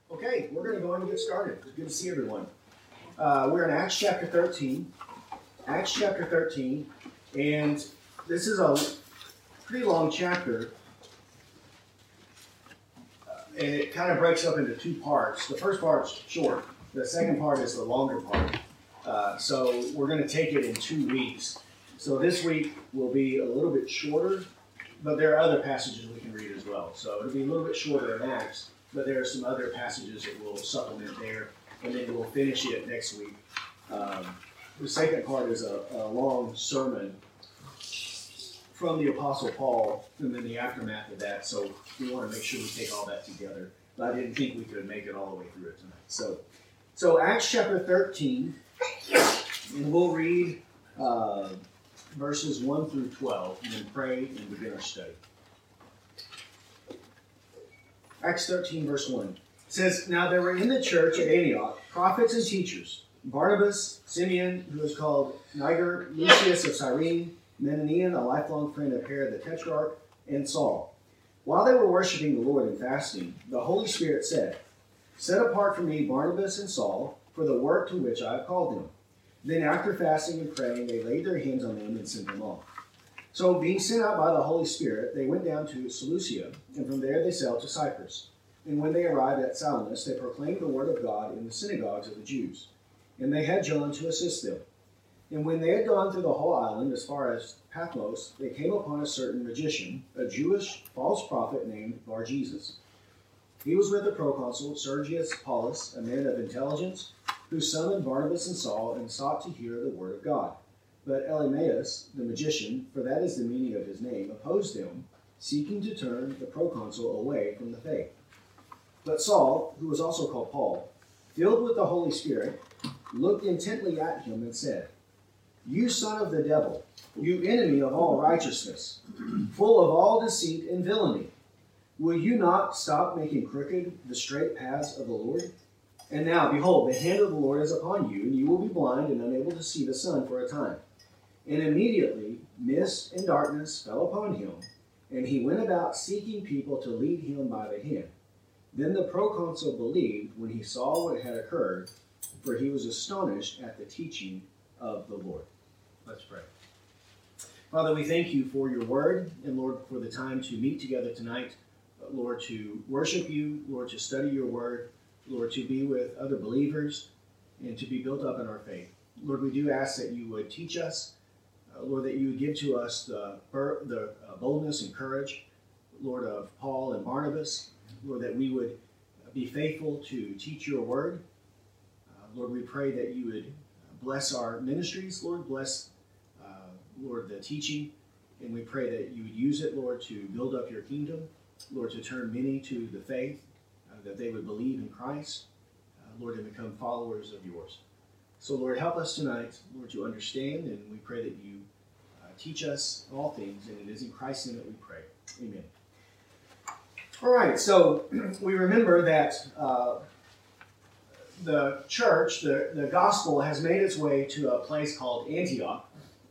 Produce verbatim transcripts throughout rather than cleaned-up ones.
Okay, we're going to go ahead and get started. It's good to see everyone. Uh, we're in Acts chapter thirteen. Acts chapter thirteen, and this is a pretty long chapter, uh, and it kind of breaks up into two parts. The first part's short. The second part is the longer part. Uh, so we're going to take it in two weeks. So this week will be a little bit shorter, but there are other passages we can read as well. So it'll be a little bit shorter than Acts, but there are some other passages that will supplement there, and then we'll finish it next week. Um, the second part is a, a long sermon from the Apostle Paul, and then the aftermath of that. So we want to make sure we take all that together. But I didn't think we could make it all the way through it tonight. So, so Acts chapter thirteen, and we'll read uh, verses one through twelve, and then pray and begin our study. Acts thirteen, verse one. It says, "Now there were in the church at Antioch prophets and teachers, Barnabas, Simeon, who was called Niger, Lucius of Cyrene, Manaen, a lifelong friend of Herod the Tetrarch, and Saul. While they were worshiping the Lord and fasting, the Holy Spirit said, 'Set apart for me Barnabas and Saul for the work to which I have called them.' Then after fasting and praying, they laid their hands on them and sent them off. So being sent out by the Holy Spirit, they went down to Seleucia, and from there they sailed to Cyprus. And when they arrived at Salamis, they proclaimed the word of God in the synagogues of the Jews. And they had John to assist them. And when they had gone through the whole island as far as Paphos, they came upon a certain magician, a Jewish false prophet named Bar-Jesus. He was with the proconsul Sergius Paulus, a man of intelligence, who summoned Barnabas and Saul and sought to hear the word of God. But Elymaeus, the magician, for that is the meaning of his name, opposed them, seeking to turn the proconsul away from the faith. But Saul, who was also called Paul, filled with the Holy Spirit, looked intently at him and said, 'You son of the devil, you enemy of all righteousness, full of all deceit and villainy, will you not stop making crooked the straight paths of the Lord? And now, behold, the hand of the Lord is upon you, and you will be blind and unable to see the sun for a time.' And immediately mist and darkness fell upon him, and he went about seeking people to lead him by the hand. Then the proconsul believed when he saw what had occurred, for he was astonished at the teaching of the Lord." Let's pray. Father, we thank you for your word, and Lord, for the time to meet together tonight. Lord, to worship you, Lord, to study your word, Lord, to be with other believers, and to be built up in our faith. Lord, we do ask that you would teach us, uh, Lord, that you would give to us the, the uh, boldness and courage, Lord, of Paul and Barnabas, Lord, that we would be faithful to teach your word. Uh, Lord, we pray that you would bless our ministries, Lord, bless, uh, Lord, the teaching, and we pray that you would use it, Lord, to build up your kingdom, Lord, to turn many to the faith, uh, that they would believe in Christ, uh, Lord, and become followers of yours. So, Lord, help us tonight, Lord, to understand, and we pray that you uh, teach us all things, and it is in Christ's name that we pray. Amen. All right, so we remember that uh, the church, the, the gospel, has made its way to a place called Antioch,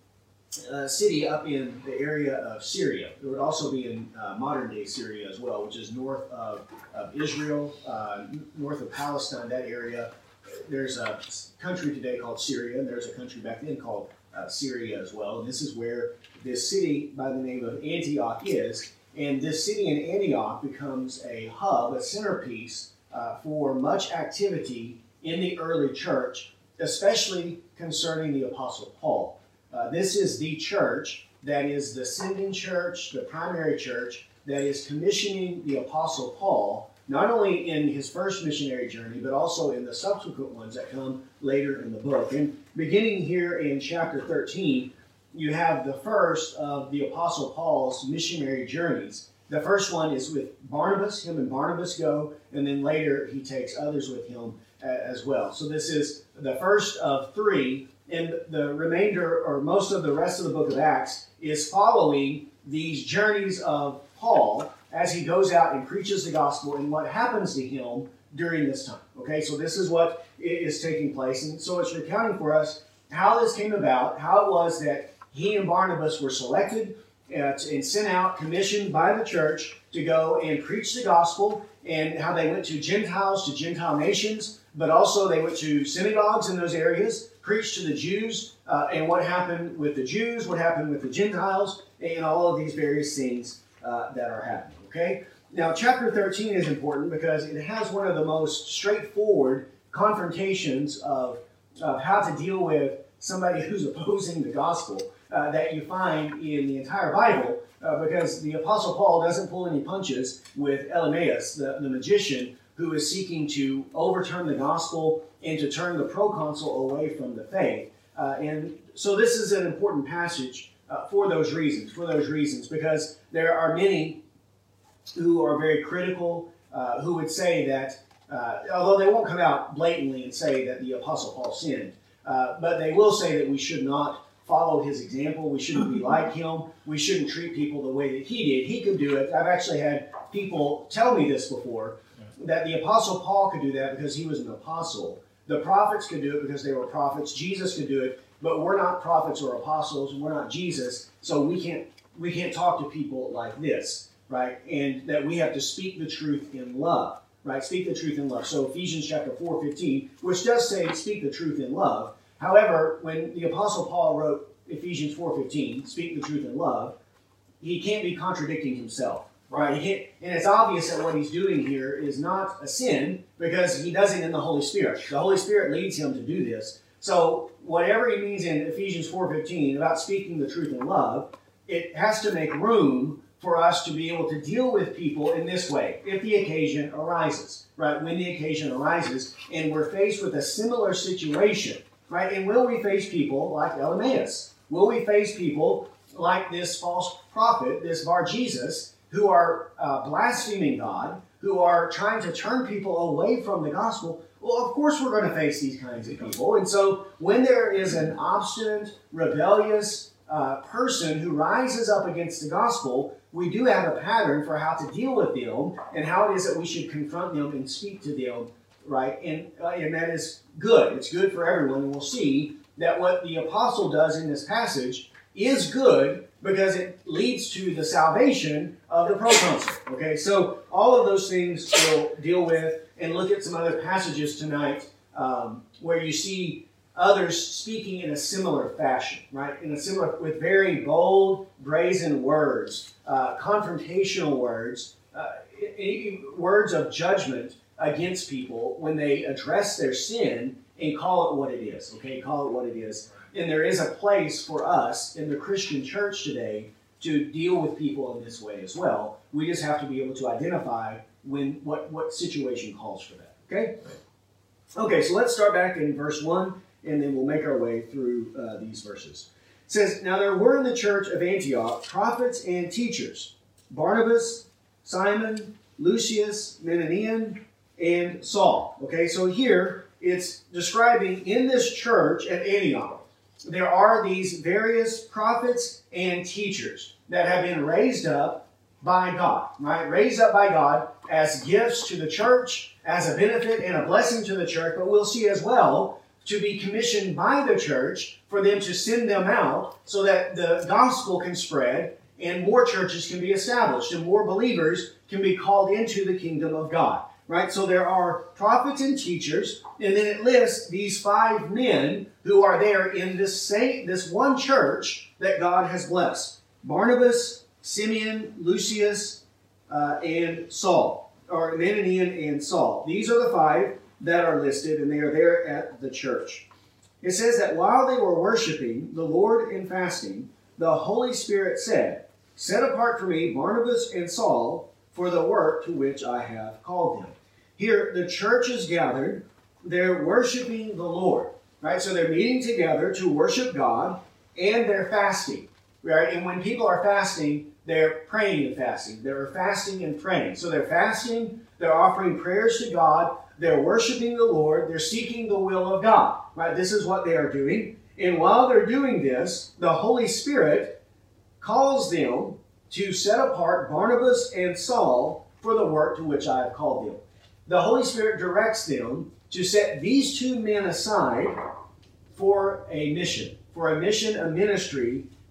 a city up in the area of Syria. It would also be in uh, modern-day Syria as well, which is north of, of Israel, uh, north of Palestine, that area. There's a country today called Syria, and there's a country back then called uh, Syria as well. And this is where this city by the name of Antioch is. And this city in Antioch becomes a hub, a centerpiece uh, for much activity in the early church, especially concerning the Apostle Paul. Uh, this is the church that is the sending church, the primary church, that is commissioning the Apostle Paul, not only in his first missionary journey, but also in the subsequent ones that come later in the book. And beginning here in chapter thirteen, you have the first of the Apostle Paul's missionary journeys. The first one is with Barnabas. Him and Barnabas go, and then later he takes others with him uh, as well. So this is the first of three, and the remainder, or most of the rest of the book of Acts, is following these journeys of Paul as he goes out and preaches the gospel and what happens to him during this time. Okay, so this is what is taking place, and so it's recounting for us how this came about, how it was that he and Barnabas were selected uh, and sent out, commissioned by the church to go and preach the gospel, and how they went to Gentiles, to Gentile nations, but also they went to synagogues in those areas, preached to the Jews, uh, and what happened with the Jews, what happened with the Gentiles, and all of these various things uh, that are happening. Okay? Now, chapter thirteen is important because it has one of the most straightforward confrontations of, of how to deal with somebody who's opposing the gospel uh, that you find in the entire Bible, uh, because the Apostle Paul doesn't pull any punches with Elymas, the, the magician, who is seeking to overturn the gospel and to turn the proconsul away from the faith. Uh, and so this is an important passage uh, for those reasons, for those reasons, because there are many who are very critical, uh, who would say that, uh, although they won't come out blatantly and say that the Apostle Paul sinned, uh, but they will say that we should not follow his example, we shouldn't be like him, we shouldn't treat people the way that he did. He could do it. I've actually had people tell me this before, that the Apostle Paul could do that because he was an apostle. The prophets could do it because they were prophets. Jesus could do it, but we're not prophets or apostles, and we're not Jesus, so we can't we can't talk to people like this, right? And that we have to speak the truth in love, right? Speak the truth in love. So Ephesians chapter four fifteen, which does say speak the truth in love. However, when the Apostle Paul wrote Ephesians four fifteen, speak the truth in love, he can't be contradicting himself. Right, he can't, and it's obvious that what he's doing here is not a sin because he does it in the Holy Spirit. The Holy Spirit leads him to do this. So whatever he means in Ephesians four fifteen about speaking the truth in love, it has to make room for us to be able to deal with people in this way if the occasion arises. Right, when the occasion arises, and we're faced with a similar situation. Right, and will we face people like Elymas? Will we face people like this false prophet, this Bar-Jesus, who are uh, blaspheming God, who are trying to turn people away from the gospel? Well, of course we're going to face these kinds of people. And so when there is an obstinate, rebellious uh, person who rises up against the gospel, we do have a pattern for how to deal with them and how it is that we should confront them and speak to them, right? And, uh, and that is good. It's good for everyone. And we'll see that what the apostle does in this passage is good because it leads to the salvation of the proconsul. Okay, so all of those things we'll deal with and look at some other passages tonight um, where you see others speaking in a similar fashion, right? In a similar, with very bold, brazen words, uh, confrontational words, uh, words of judgment against people when they address their sin and call it what it is. Okay, call it what it is. And there is a place for us in the Christian church today to deal with people in this way as well. We just have to be able to identify when what, what situation calls for that. Okay? Okay, so let's start back in verse one, and then we'll make our way through uh, these verses. It says, "Now there were in the church of Antioch prophets and teachers, Barnabas, Simon, Lucius, Manaen, and Saul." Okay, so here it's describing in this church at Antioch, there are these various prophets and teachers that have been raised up by God, right? Raised up by God as gifts to the church, as a benefit and a blessing to the church, but we'll see as well to be commissioned by the church for them to send them out so that the gospel can spread and more churches can be established and more believers can be called into the kingdom of God. Right, so there are prophets and teachers, and then it lists these five men who are there in this same, this one church that God has blessed: Barnabas, Simeon, Lucius, uh, and Saul, or Manaen and Saul. These are the five that are listed, and they are there at the church. It says that while they were worshiping the Lord in fasting, the Holy Spirit said, "Set apart for me Barnabas and Saul for the work to which I have called them." Here, the church is gathered. They're worshiping the Lord, right? So they're meeting together to worship God, and they're fasting, right? And when people are fasting, they're praying and fasting. They're fasting and praying. So they're fasting, they're offering prayers to God, they're worshiping the Lord, they're seeking the will of God, right? This is what they are doing. And while they're doing this, the Holy Spirit calls them to set apart Barnabas and Saul for the work to which I have called them. The Holy Spirit directs them to set these two men aside for a mission, for a mission, a ministry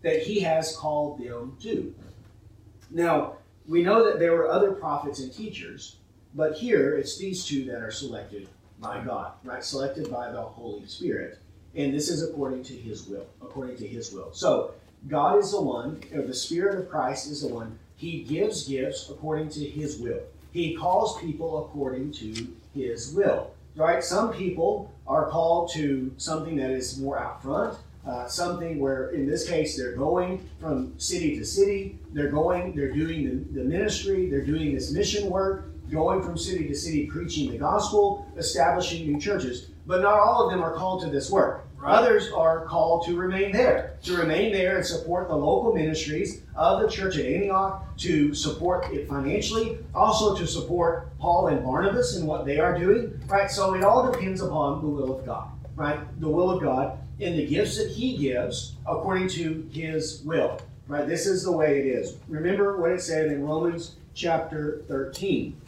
that he has called them to. Now, we know that there were other prophets and teachers, but here it's these two that are selected by God, right? Selected by the Holy Spirit. And this is according to his will, according to his will. So God is the one, or the Spirit of Christ is the one. He gives gifts according to his will. He calls people according to his will, right? Some people are called to something that is more out front, uh, something where, in this case, they're going from city to city. They're going, they're doing the, the ministry. They're doing this mission work, going from city to city, preaching the gospel, establishing new churches. But not all of them are called to this work. Right. Others are called to remain there, to remain there and support the local ministries of the church at Antioch, to support it financially, also to support Paul and Barnabas in what they are doing, right? So it all depends upon the will of God, right? The will of God and the gifts that he gives according to his will, right? This is the way it is. Remember what it said in Romans chapter thirteen.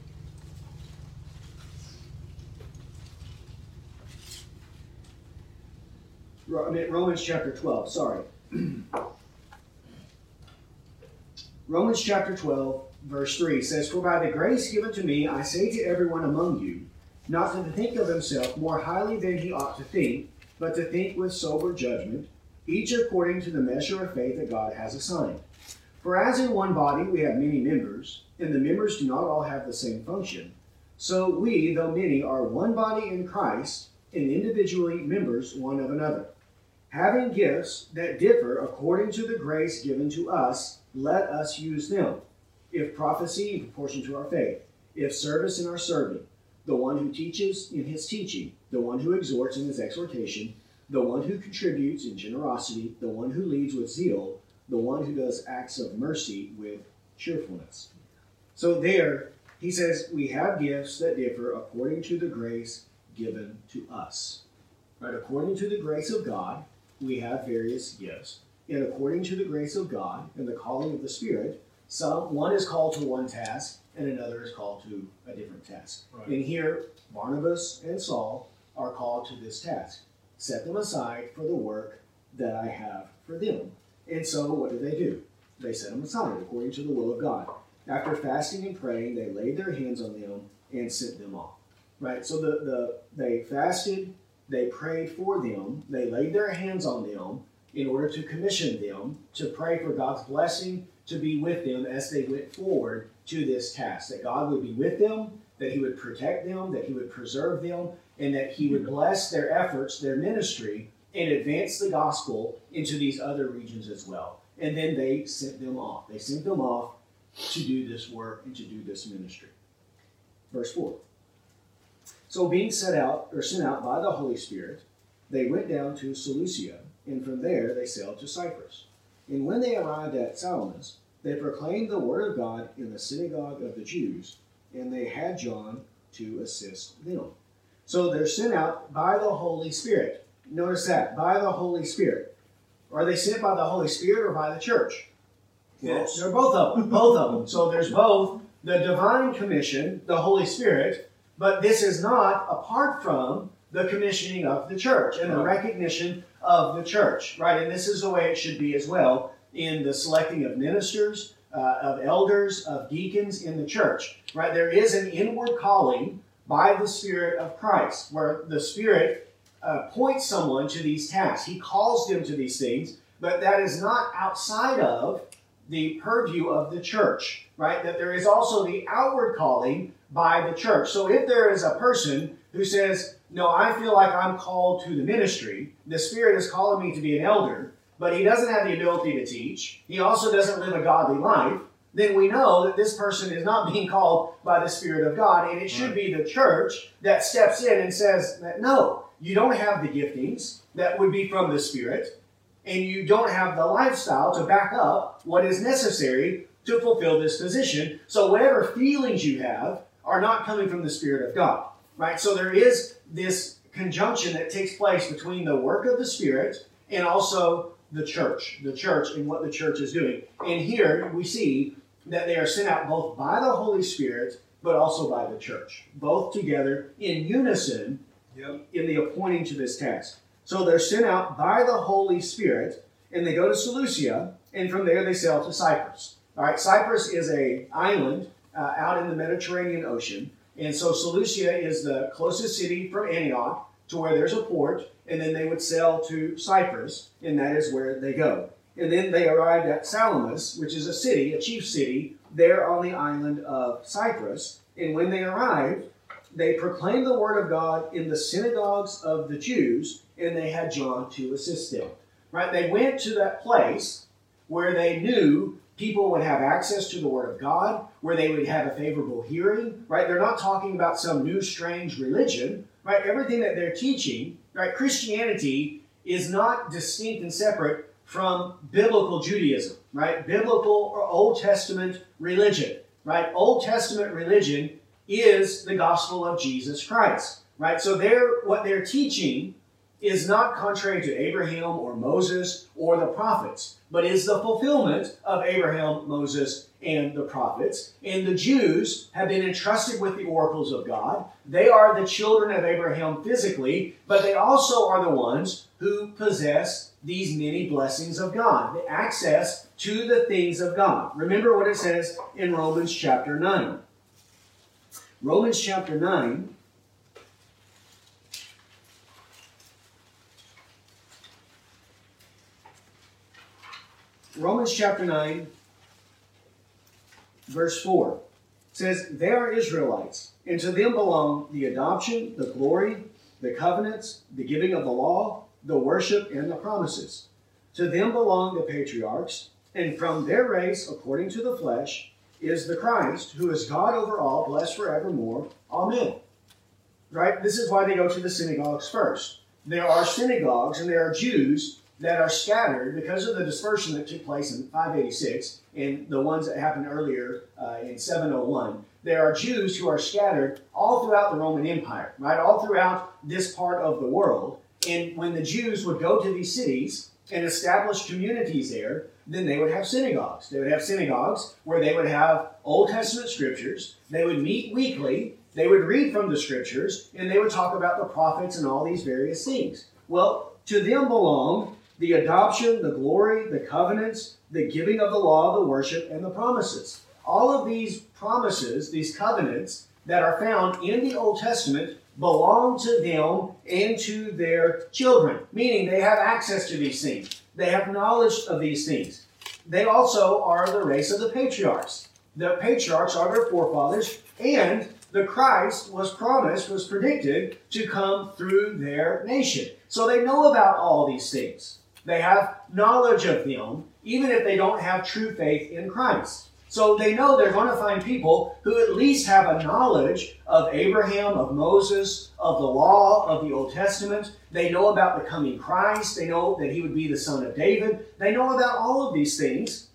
I mean, Romans chapter twelve, sorry. Romans chapter twelve, verse three says, "For by the grace given to me, I say to everyone among you, not to think of himself more highly than he ought to think, but to think with sober judgment, each according to the measure of faith that God has assigned. For as in one body we have many members, and the members do not all have the same function, so we, though many, are one body in Christ, and individually members one of another. Having gifts that differ according to the grace given to us, let us use them. If prophecy, in proportion to our faith. If service, in our serving. The one who teaches, in his teaching. The one who exhorts, in his exhortation. The one who contributes, in generosity. The one who leads, with zeal. The one who does acts of mercy, with cheerfulness." So there, he says, we have gifts that differ according to the grace given to us. Right? According to the grace of God, we have various gifts. And according to the grace of God and the calling of the Spirit, some one is called to one task and another is called to a different task. Right. And here, Barnabas and Saul are called to this task. Set them aside for the work that I have for them. And so what do they do? They set them aside according to the will of God. After fasting and praying, they laid their hands on them and sent them off. Right? So the, the they fasted, they prayed for them, they laid their hands on them in order to commission them to pray for God's blessing to be with them as they went forward to this task. That God would be with them, that he would protect them, that he would preserve them, and that he would bless their efforts, their ministry, and advance the gospel into these other regions as well. And then they sent them off. They sent them off to do this work and to do this ministry. Verse four. So being set out or sent out by the Holy Spirit, they went down to Seleucia, and from there they sailed to Cyprus. And when they arrived at Salamis, they proclaimed the word of God in the synagogue of the Jews, and they had John to assist them. So they're sent out by the Holy Spirit. Notice that, by the Holy Spirit. Are they sent by the Holy Spirit or by the church? Yes. They're both of them. Both of them. So there's both the divine commission, the Holy Spirit, but this is not apart from the commissioning of the church and the recognition of the church, right? And this is the way it should be as well in the selecting of ministers, uh, of elders, of deacons in the church, right? There is an inward calling by the Spirit of Christ, where the Spirit uh, points someone to these tasks. He calls them to these things, but that is not outside of the purview of the church, right? That there is also the outward calling by the church. So if there is a person who says, no, I feel like I'm called to the ministry, the Spirit is calling me to be an elder, but he doesn't have the ability to teach, he also doesn't live a godly life, then we know that this person is not being called by the Spirit of God, and it should be the church that steps in and says that, no, you don't have the giftings that would be from the Spirit, and you don't have the lifestyle to back up what is necessary to fulfill this position. So whatever feelings you have are not coming from the Spirit of God, right? So there is this conjunction that takes place between the work of the Spirit and also the church, the church and what the church is doing. And here we see that they are sent out both by the Holy Spirit, but also by the church, both together in unison yep. in the appointing to this task. So they're sent out by the Holy Spirit, and they go to Seleucia, and from there they sail to Cyprus. All right, Cyprus is a island uh, out in the Mediterranean Ocean, and so Seleucia is the closest city from Antioch to where there's a port, and then they would sail to Cyprus, and that is where they go. And then they arrived at Salamis, which is a city, a chief city, there on the island of Cyprus. And when they arrived, they proclaimed the word of God in the synagogues of the Jews, and they had John to assist them. Right? They went to that place where they knew people would have access to the word of God, where they would have a favorable hearing. Right? They're not talking about some new strange religion. Right? Everything that they're teaching, right? Christianity is not distinct and separate from biblical Judaism, right? Biblical or Old Testament religion, right? Old Testament religion is the gospel of Jesus Christ, right? So they're, what they're teaching is not contrary to Abraham or Moses or the prophets, but is the fulfillment of Abraham, Moses, and the prophets. And the Jews have been entrusted with the oracles of God. They are the children of Abraham physically, but they also are the ones who possess these many blessings of God, the access to the things of God. Remember what it says in Romans chapter nine. Romans chapter nine, Romans chapter nine, verse four, says, "They are Israelites, and to them belong the adoption, the glory, the covenants, the giving of the law, the worship, and the promises. To them belong the patriarchs, and from their race, according to the flesh, is the Christ, who is God over all, blessed forevermore. Amen." Right? This is why they go to the synagogues first. There are synagogues, and there are Jews that are scattered because of the dispersion that took place in five eighty-six and the ones that happened earlier uh, in seven oh one. There are Jews who are scattered all throughout the Roman Empire, right? All throughout this part of the world. And when the Jews would go to these cities and establish communities there, then they would have synagogues. They would have synagogues where they would have Old Testament scriptures. They would meet weekly. They would read from the scriptures, and they would talk about the prophets and all these various things. Well, to them belong the adoption, the glory, the covenants, the giving of the law, the worship, and the promises. All of these promises, these covenants that are found in the Old Testament belong to them and to their children, meaning they have access to these things. They have knowledge of these things. They also are the race of the patriarchs. The patriarchs are their forefathers, and the Christ was promised, was predicted to come through their nation. So they know about all these things. They have knowledge of them, even if they don't have true faith in Christ. So they know they're going to find people who at least have a knowledge of Abraham, of Moses, of the law, of the Old Testament. They know about the coming Christ. They know that he would be the son of David. They know about all of these things.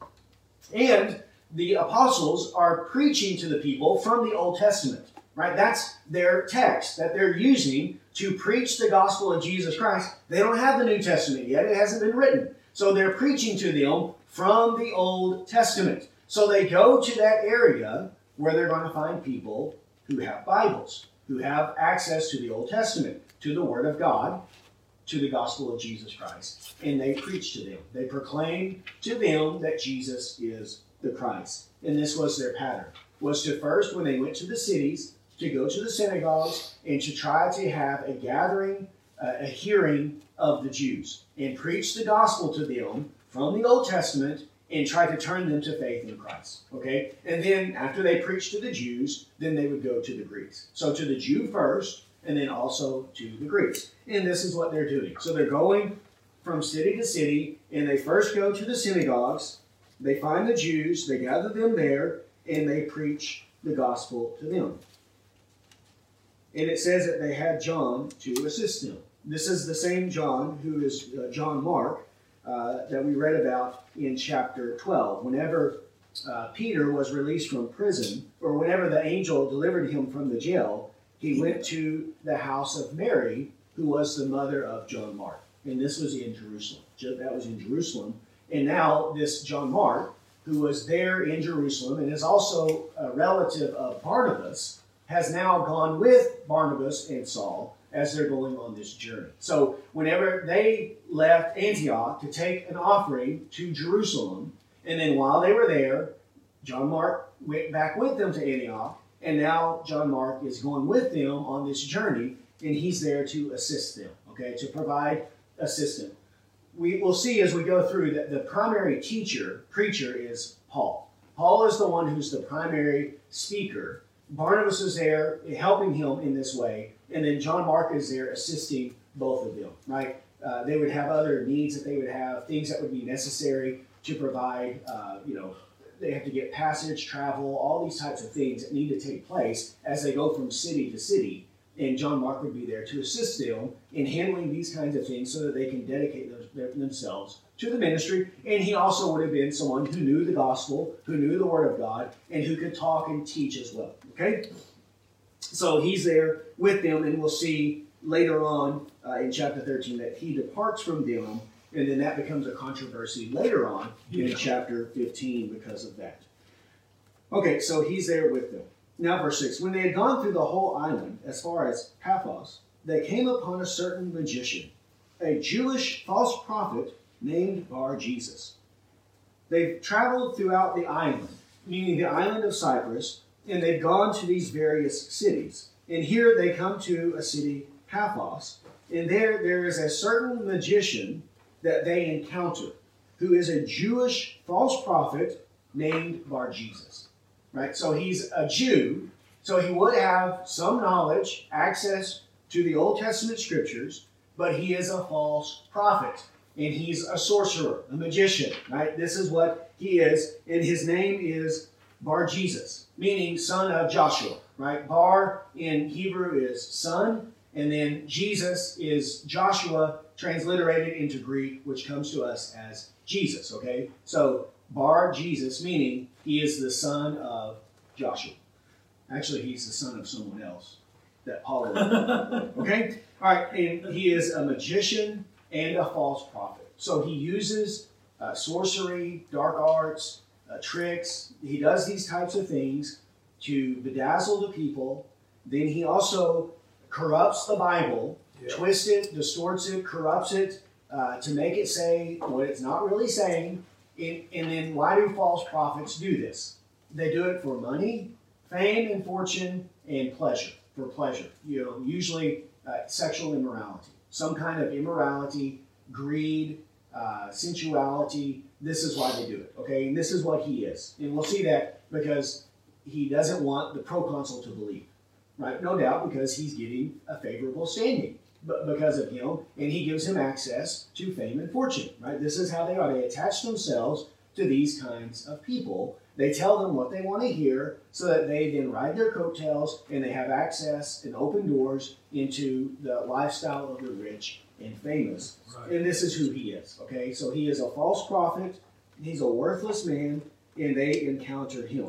And the apostles are preaching to the people from the Old Testament, right? That's their text that they're using to preach the gospel of Jesus Christ. They don't have the New Testament yet. It hasn't been written. So they're preaching to them from the Old Testament. So they go to that area where they're going to find people who have Bibles, who have access to the Old Testament, to the Word of God, to the gospel of Jesus Christ. And they preach to them. They proclaim to them that Jesus is the Christ. And this was their pattern, was to first, when they went to the cities, to go to the synagogues and to try to have a gathering, uh, a hearing of the Jews and preach the gospel to them from the Old Testament and try to turn them to faith in Christ. Okay? And then after they preached to the Jews, then they would go to the Greeks. So to the Jew first, and then also to the Greeks. And this is what they're doing. So they're going from city to city, and they first go to the synagogues. They find the Jews, they gather them there, and they preach the gospel to them. And it says that they had John to assist them. This is the same John who is uh, John Mark uh, that we read about in chapter twelve. Whenever uh, Peter was released from prison, or whenever the angel delivered him from the jail, he went to the house of Mary, who was the mother of John Mark. And this was in Jerusalem. That was in Jerusalem. And now this John Mark, who was there in Jerusalem and is also a relative of Barnabas, has now gone with Barnabas and Saul, as they're going on this journey. So whenever they left Antioch to take an offering to Jerusalem, and then while they were there, John Mark went back with them to Antioch, and now John Mark is going with them on this journey, and he's there to assist them, okay, to provide assistance. We will see as we go through that the primary teacher, preacher, is Paul. Paul is the one who's the primary speaker. Barnabas is there helping him in this way, and then John Mark is there assisting both of them, right? Uh, they would have other needs that they would have, things that would be necessary to provide, uh, you know, they have to get passage, travel, all these types of things that need to take place as they go from city to city. And John Mark would be there to assist them in handling these kinds of things so that they can dedicate those, their, themselves to the ministry. And he also would have been someone who knew the gospel, who knew the Word of God, and who could talk and teach as well. Okay? So he's there with them, and we'll see later on uh, in chapter thirteen that he departs from them, and then that becomes a controversy later on in yeah. chapter fifteen because of that. Okay, so he's there with them. Now, verse six. When they had gone through the whole island, as far as Paphos, they came upon a certain magician, a Jewish false prophet named Bar-Jesus. They've traveled throughout the island, meaning the island of Cyprus, and they've gone to these various cities. And here they come to a city, Paphos, and there there is a certain magician that they encounter, who is a Jewish false prophet named Bar-Jesus. Right? So he's a Jew, so he would have some knowledge, access to the Old Testament scriptures, but he is a false prophet, and he's a sorcerer, a magician, right? This is what he is, and his name is Bar-Jesus, meaning son of Joshua, right? Bar in Hebrew is son, and then Jesus is Joshua transliterated into Greek, which comes to us as Jesus, okay? So Bar-Jesus, meaning he is the son of Joshua. Actually, he's the son of someone else that Paul wrote. Okay? All right, and he is a magician and a false prophet. So he uses uh, sorcery, dark arts, uh, tricks. He does these types of things to bedazzle the people. Then he also corrupts the Bible, yeah. twists it, distorts it, corrupts it, uh, to make it say what it's not really saying. And, and then why do false prophets do this? They do it for money, fame, and fortune, and pleasure. For pleasure. You know, usually uh, sexual immorality. Some kind of immorality, greed, uh, sensuality. This is why they do it. Okay? And this is what he is. And we'll see that because he doesn't want the proconsul to believe. Right? No doubt because he's getting a favorable standing. But because of him, and he gives him access to fame and fortune, right? This is how they are. They attach themselves to these kinds of people. They tell them what they want to hear so that they then ride their coattails and they have access and open doors into the lifestyle of the rich and famous. Right. And this is who he is, okay? So he is a false prophet. He's a worthless man, and they encounter him.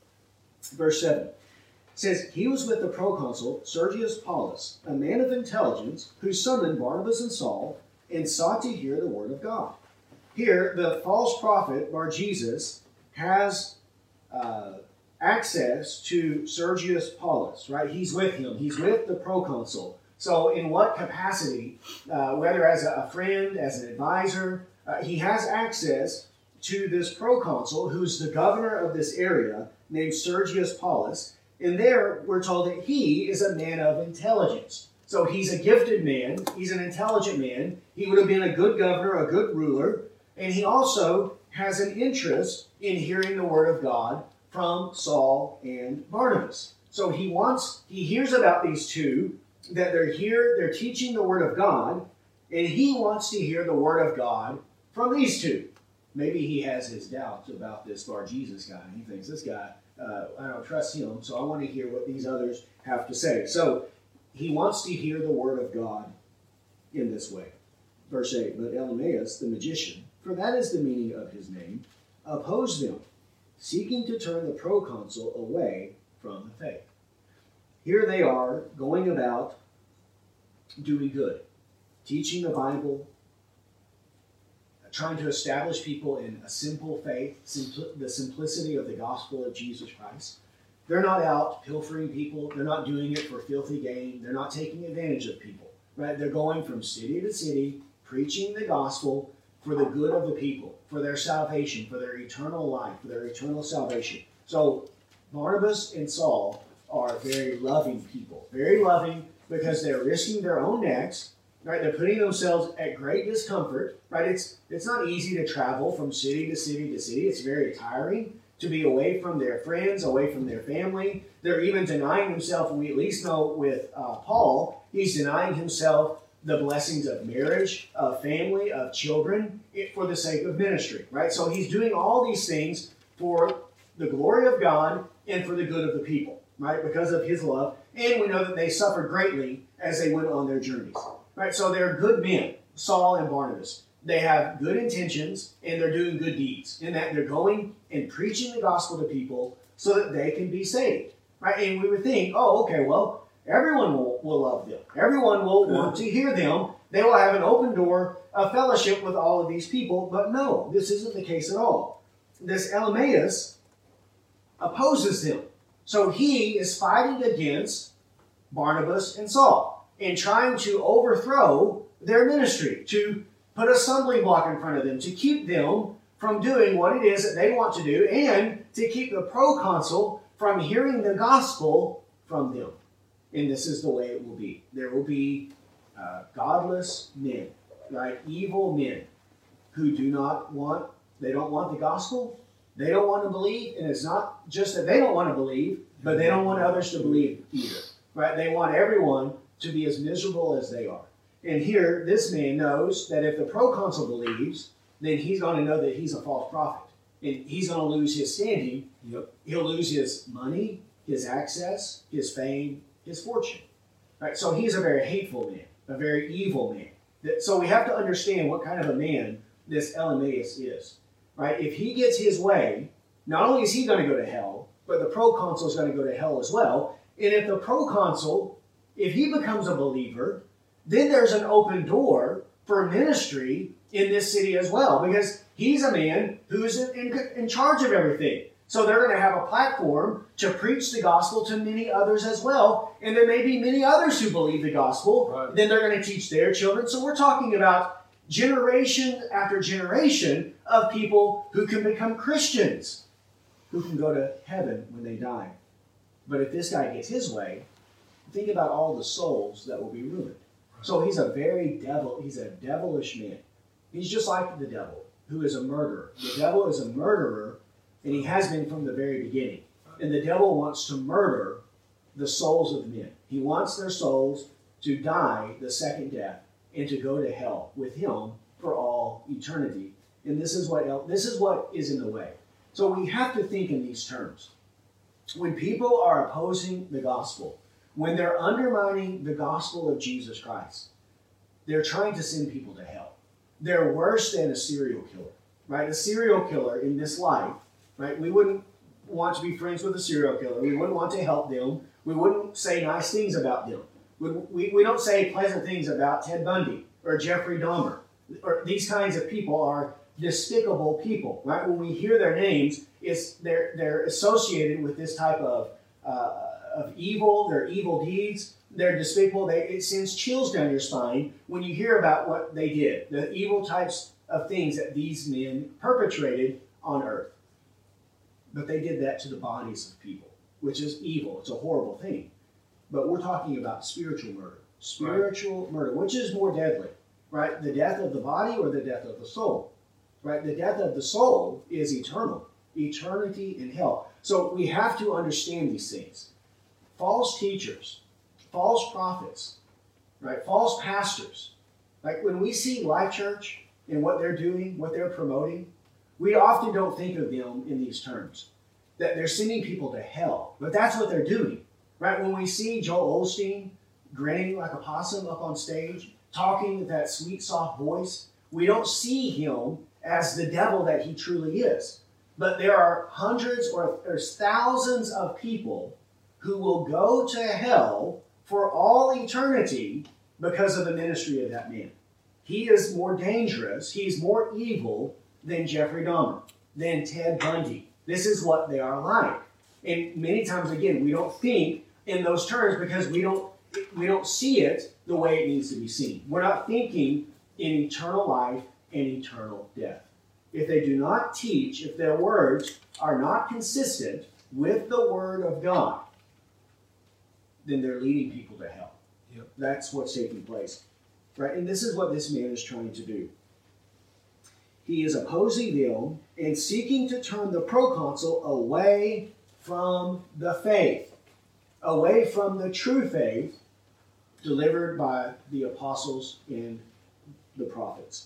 Verse seven. Says, he was with the proconsul, Sergius Paulus, a man of intelligence, who summoned Barnabas and Saul and sought to hear the word of God. Here, the false prophet, Bar-Jesus, has uh, access to Sergius Paulus, right? He's with him. He's with the proconsul. So in what capacity, uh, whether as a friend, as an advisor, uh, he has access to this proconsul, who's the governor of this area, named Sergius Paulus. And there, we're told that he is a man of intelligence. So he's a gifted man. He's an intelligent man. He would have been a good governor, a good ruler. And he also has an interest in hearing the word of God from Saul and Barnabas. So he wants, he hears about these two, that they're here, they're teaching the word of God, and he wants to hear the word of God from these two. Maybe he has his doubts about this Bar-Jesus guy. He thinks, this guy, Uh, I don't trust him, so I want to hear what these others have to say. So he wants to hear the word of God in this way. Verse eight, but Elymas, the magician, for that is the meaning of his name, opposed them, seeking to turn the proconsul away from the faith. Here they are going about doing good, teaching the Bible, trying to establish people in a simple faith, simpl- the simplicity of the gospel of Jesus Christ. They're not out pilfering people. They're not doing it for filthy gain. They're not taking advantage of people. Right? They're going from city to city, preaching the gospel for the good of the people, for their salvation, for their eternal life, for their eternal salvation. So Barnabas and Saul are very loving people. Very loving because they're risking their own necks. Right? They're putting themselves at great discomfort. Right? It's, it's not easy to travel from city to city to city. It's very tiring to be away from their friends, away from their family. They're even denying themselves, we at least know with uh, Paul, he's denying himself the blessings of marriage, of family, of children, for the sake of ministry, right? So he's doing all these things for the glory of God and for the good of the people, right? Because of his love. And we know that they suffered greatly as they went on their journeys, right? So they're good men, Saul and Barnabas. They have good intentions and they're doing good deeds in that they're going and preaching the gospel to people so that they can be saved, right? And we would think, oh, okay, well, everyone will, will love them. Everyone will want to hear them. They will have an open door of fellowship with all of these people. But no, this isn't the case at all. This Elymas opposes them. So he is fighting against Barnabas and Saul and trying to overthrow their ministry, to put a stumbling block in front of them, to keep them from doing what it is that they want to do, and to keep the proconsul from hearing the gospel from them. And this is the way it will be. There will be uh, godless men, right? Evil men who do not want, they don't want the gospel. They don't want to believe. And it's not just that they don't want to believe, but they don't want others to believe either, right? They want everyone to be as miserable as they are. And here, this man knows that if the proconsul believes, then he's going to know that he's a false prophet. And he's going to lose his standing. Yep. He'll lose his money, his access, his fame, his fortune. Right? So he's a very hateful man, a very evil man. So we have to understand what kind of a man this Elymas is. Right? If he gets his way, not only is he going to go to hell, but the proconsul is going to go to hell as well. And if the proconsul, if he becomes a believer, then there's an open door for ministry in this city as well, because he's a man who's in, in, in charge of everything. So they're going to have a platform to preach the gospel to many others as well. And there may be many others who believe the gospel. Right. Then they're going to teach their children. So we're talking about generation after generation of people who can become Christians, who can go to heaven when they die. But if this guy gets his way, think about all the souls that will be ruined. So he's a very devil, he's a devilish man. He's just like the devil, who is a murderer. The devil is a murderer, and he has been from the very beginning. And the devil wants to murder the souls of men. He wants their souls to die the second death and to go to hell with him for all eternity. And this is what this is what is in the way. So we have to think in these terms. When people are opposing the gospel, when they're undermining the gospel of Jesus Christ, they're trying to send people to hell. They're worse than a serial killer, right? A serial killer in this life, right? We wouldn't want to be friends with a serial killer. We wouldn't want to help them. We wouldn't say nice things about them. We, we, we don't say pleasant things about Ted Bundy or Jeffrey Dahmer. Or these kinds of people are despicable people, right? When we hear their names, it's they're they're associated with this type of uh, of evil, their evil deeds. They're despicable. They, it sends chills down your spine when you hear about what they did, the evil types of things that these men perpetrated on earth. But they did that to the bodies of people, which is evil. It's a horrible thing. But we're talking about spiritual murder. Spiritual right. murder, which is more deadly, right? The death of the body or the death of the soul, right? The death of the soul is eternal, eternity in hell. So we have to understand these things. False teachers, false prophets, right? False pastors. Like when we see Life Church and what they're doing, what they're promoting, we often don't think of them in these terms, that they're sending people to hell. But that's what they're doing, right? When we see Joel Osteen grinning like a possum up on stage, talking with that sweet, soft voice, we don't see him as the devil that he truly is. But there are hundreds or there's thousands of people who will go to hell for all eternity because of the ministry of that man. He is more dangerous, he's more evil than Jeffrey Dahmer, than Ted Bundy. This is what they are like. And many times, again, we don't think in those terms because we don't we don't see it the way it needs to be seen. We're not thinking in eternal life and eternal death. If they do not teach, if their words are not consistent with the Word of God, then they're leading people to hell. Yep. That's what's taking place. Right? And this is what this man is trying to do. He is opposing them and seeking to turn the proconsul away from the faith, away from the true faith delivered by the apostles and the prophets.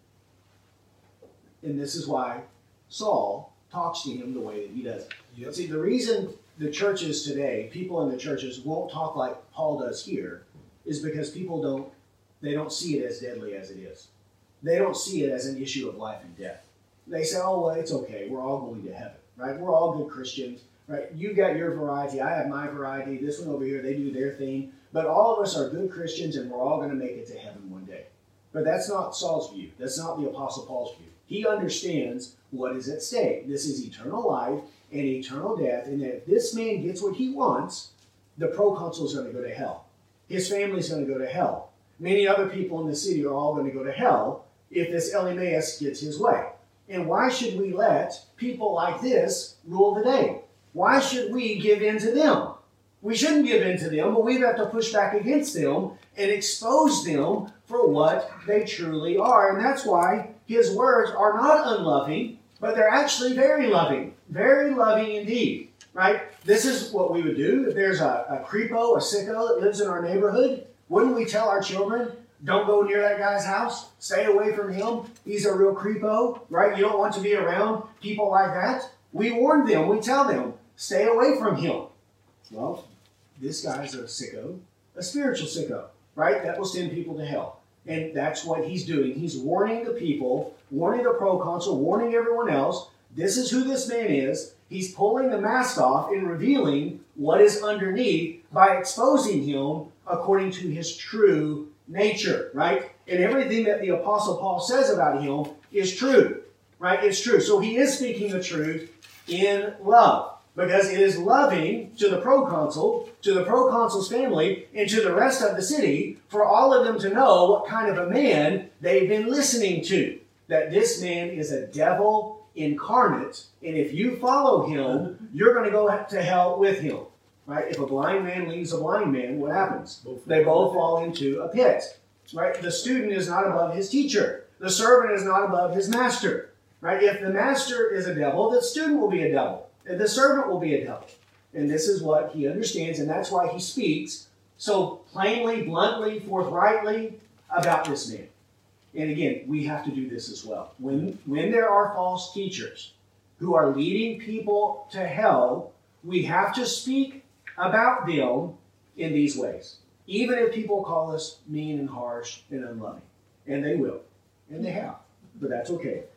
And this is why Saul talks to him the way that he does. Yep. See, the reason the churches today, people in the churches won't talk like Paul does here, is because people don't, they don't see it as deadly as it is. They don't see it as an issue of life and death. They say, oh, well, it's okay. We're all going to heaven, right? We're all good Christians, right? You got your variety. I have my variety. This one over here, they do their thing. But all of us are good Christians, and we're all going to make it to heaven one day. But that's not Saul's view. That's not the Apostle Paul's view. He understands what is at stake. This is eternal life and eternal death, and that if this man gets what he wants, the proconsul is going to go to hell. His family's going to go to hell. Many other people in the city are all going to go to hell if this Elymas gets his way. And why should we let people like this rule the day? Why should we give in to them? We shouldn't give in to them, but we have to push back against them and expose them for what they truly are. And that's why his words are not unloving, but they're actually very loving. Very loving indeed, right? This is what we would do. If there's a, a creepo, a sicko that lives in our neighborhood, wouldn't we tell our children, don't go near that guy's house, stay away from him, he's a real creepo, right? You don't want to be around people like that. We warn them, we tell them, stay away from him. Well, this guy's a sicko, a spiritual sicko, right? That will send people to hell. And that's what he's doing. He's warning the people, warning the proconsul, warning everyone else. This is who this man is. He's pulling the mask off and revealing what is underneath by exposing him according to his true nature, right? And everything that the Apostle Paul says about him is true, right? It's true. So he is speaking the truth in love. Because it is loving to the proconsul, to the proconsul's family, and to the rest of the city for all of them to know what kind of a man they've been listening to. That this man is a devil incarnate, and if you follow him, you're going to go to hell with him. Right? If a blind man leads a blind man, what happens? Both they both fall into a pit. Right? The student is not above his teacher. The servant is not above his master. Right? If the master is a devil, the student will be a devil. The servant will be a devil. And this is what he understands, and that's why he speaks so plainly, bluntly, forthrightly about this man. And again, we have to do this as well. When, when there are false teachers who are leading people to hell, we have to speak about them in these ways. Even if people call us mean and harsh and unloving. And they will. And they have. But that's okay.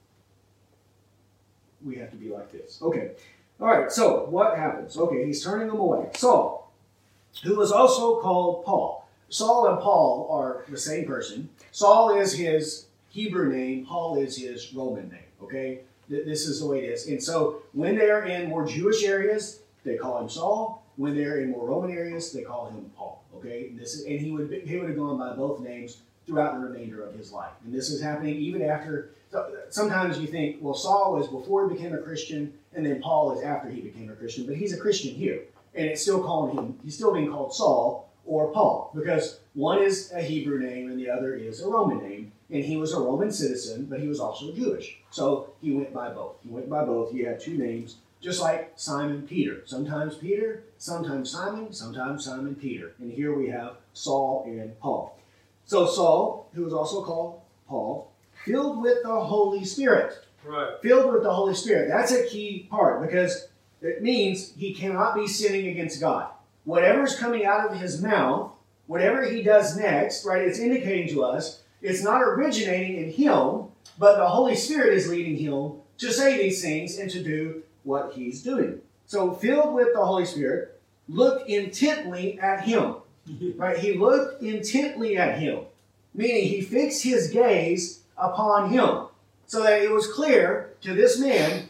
We have to be like this. Okay. All right. So what happens? Okay. He's turning them away. Saul, who was also called Paul. Saul and Paul are the same person. Saul is his Hebrew name. Paul is his Roman name. Okay. This is the way it is. And so when they're in more Jewish areas, they call him Saul. When they're in more Roman areas, they call him Paul. Okay. This is, and he would he would have gone by both names throughout the remainder of his life. And this is happening even after. Sometimes you think, well, Saul was before he became a Christian, and then Paul is after he became a Christian. But he's a Christian here. And it's still calling him, he's still being called Saul or Paul. Because one is a Hebrew name and the other is a Roman name. And he was a Roman citizen, but he was also Jewish. So he went by both. He went by both. He had two names, just like Simon Peter. Sometimes Peter, sometimes Simon, sometimes Simon Peter. And here we have Saul and Paul. So Saul, who was also called Paul, filled with the Holy Spirit. Right. Filled with the Holy Spirit. That's a key part because it means he cannot be sinning against God. Whatever's coming out of his mouth, whatever he does next, right, it's indicating to us it's not originating in him, but the Holy Spirit is leading him to say these things and to do what he's doing. So filled with the Holy Spirit, look intently at him. Right? He looked intently at him, meaning he fixed his gaze upon him, so that it was clear to this man,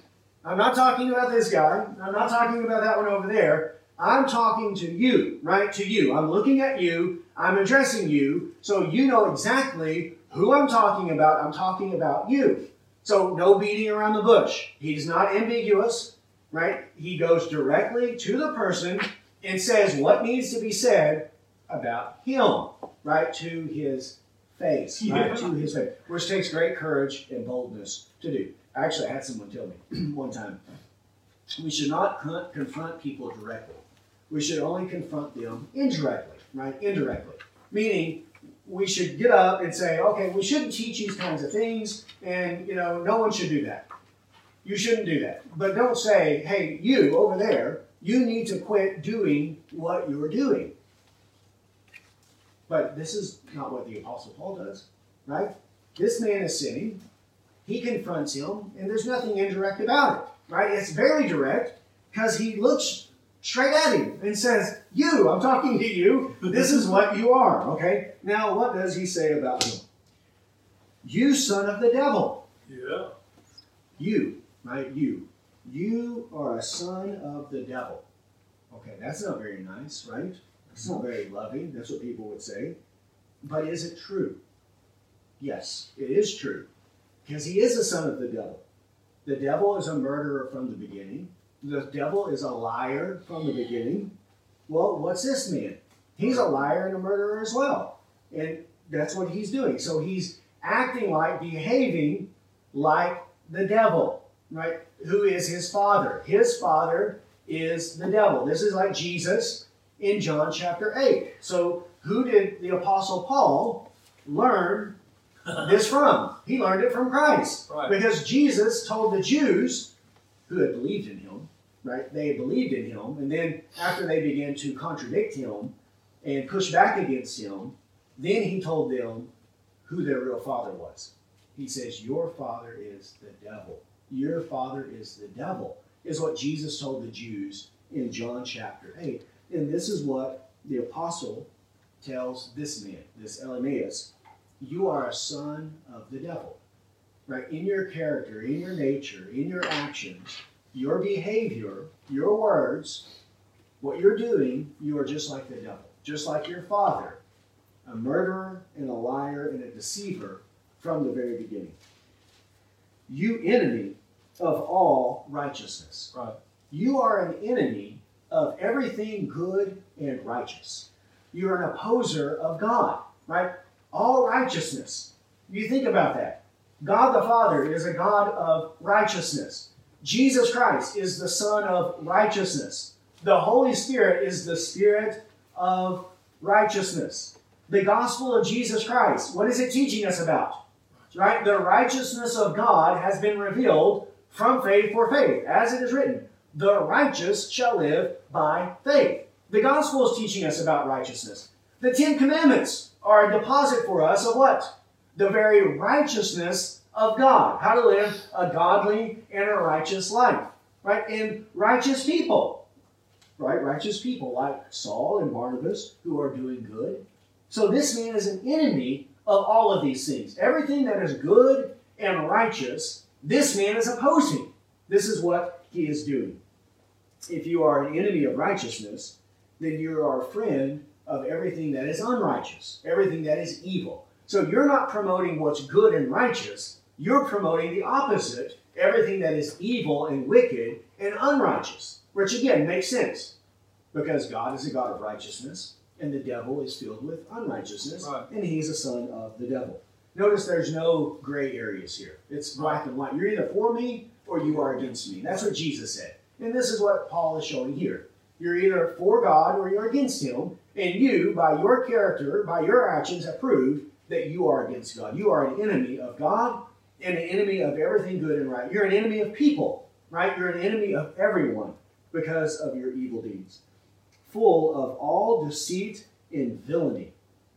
I'm not talking about this guy. I'm not talking about that one over there. I'm talking to you, right? To you. I'm looking at you. I'm addressing you. So you know exactly who I'm talking about. I'm talking about you. So no beating around the bush. He's not ambiguous, right? He goes directly to the person and says what needs to be said about him, right? To his face, right? Yeah. To his face. Which takes great courage and boldness to do. Actually, I had someone tell me one time, we should not con- confront people directly. We should only confront them indirectly, right? Indirectly. Meaning, we should get up and say, okay, we shouldn't teach these kinds of things, and, you know, no one should do that. You shouldn't do that. But don't say, hey, you over there, you need to quit doing what you're doing. But this is not what the Apostle Paul does, right? This man is sinning. He confronts him, and there's nothing indirect about it, right? It's very direct because he looks straight at him and says, you, I'm talking to you. This is what you are, okay? Now, what does he say about him? You son of the devil. Yeah. You, right? You. You are a son of the devil. Okay, that's not very nice, right? It's not very loving. That's what people would say. But is it true? Yes, it is true. Because he is a son of the devil. The devil is a murderer from the beginning. The devil is a liar from the beginning. Well, what's this man? He's a liar and a murderer as well. And that's what he's doing. So he's acting like, behaving like the devil, right? Who is his father? His father is the devil. This is like Jesus in John chapter eight. So who did the Apostle Paul learn this from? He learned it from Christ. Right. Because Jesus told the Jews who had believed in him, right? They believed in him, and then after they began to contradict him and push back against him, then he told them who their real father was. He says, your father is the devil. Your father is the devil, is what Jesus told the Jews in John chapter eight. And this is what the apostle tells this man, this Elymas. You are a son of the devil, right? In your character, in your nature, in your actions, your behavior, your words, what you're doing, you are just like the devil, just like your father, a murderer and a liar and a deceiver from the very beginning. You enemy of all righteousness. Right. You are an enemy of everything good and righteous. You're an opposer of God, right? All righteousness. You think about that. God the Father is a God of righteousness. Jesus Christ is the Son of righteousness. The Holy Spirit is the Spirit of righteousness. The gospel of Jesus Christ, what is it teaching us about? Right? The righteousness of God has been revealed from faith for faith. As it is written, the righteous shall live by faith. The gospel is teaching us about righteousness. The Ten Commandments are a deposit for us of what? The very righteousness of God. How to live a godly and a righteous life. Right? And righteous people. Right? Righteous people like Saul and Barnabas who are doing good. So this man is an enemy of all of these things. Everything that is good and righteous, this man is opposing. This is what he is doing. If you are an enemy of righteousness, then you are a friend of everything that is unrighteous, everything that is evil. So you're not promoting what's good and righteous. You're promoting the opposite, everything that is evil and wicked and unrighteous, which again makes sense because God is a God of righteousness and the devil is filled with unrighteousness, right. And he's a son of the devil. Notice there's no gray areas here. It's black and white. You're either for me or you are against me. That's what Jesus said. And this is what Paul is showing here. You're either for God or you're against him, and you, by your character, by your actions, have proved that you are against God. You are an enemy of God and an enemy of everything good and right. You're an enemy of people, right? You're an enemy of everyone because of your evil deeds. Full of all deceit and villainy.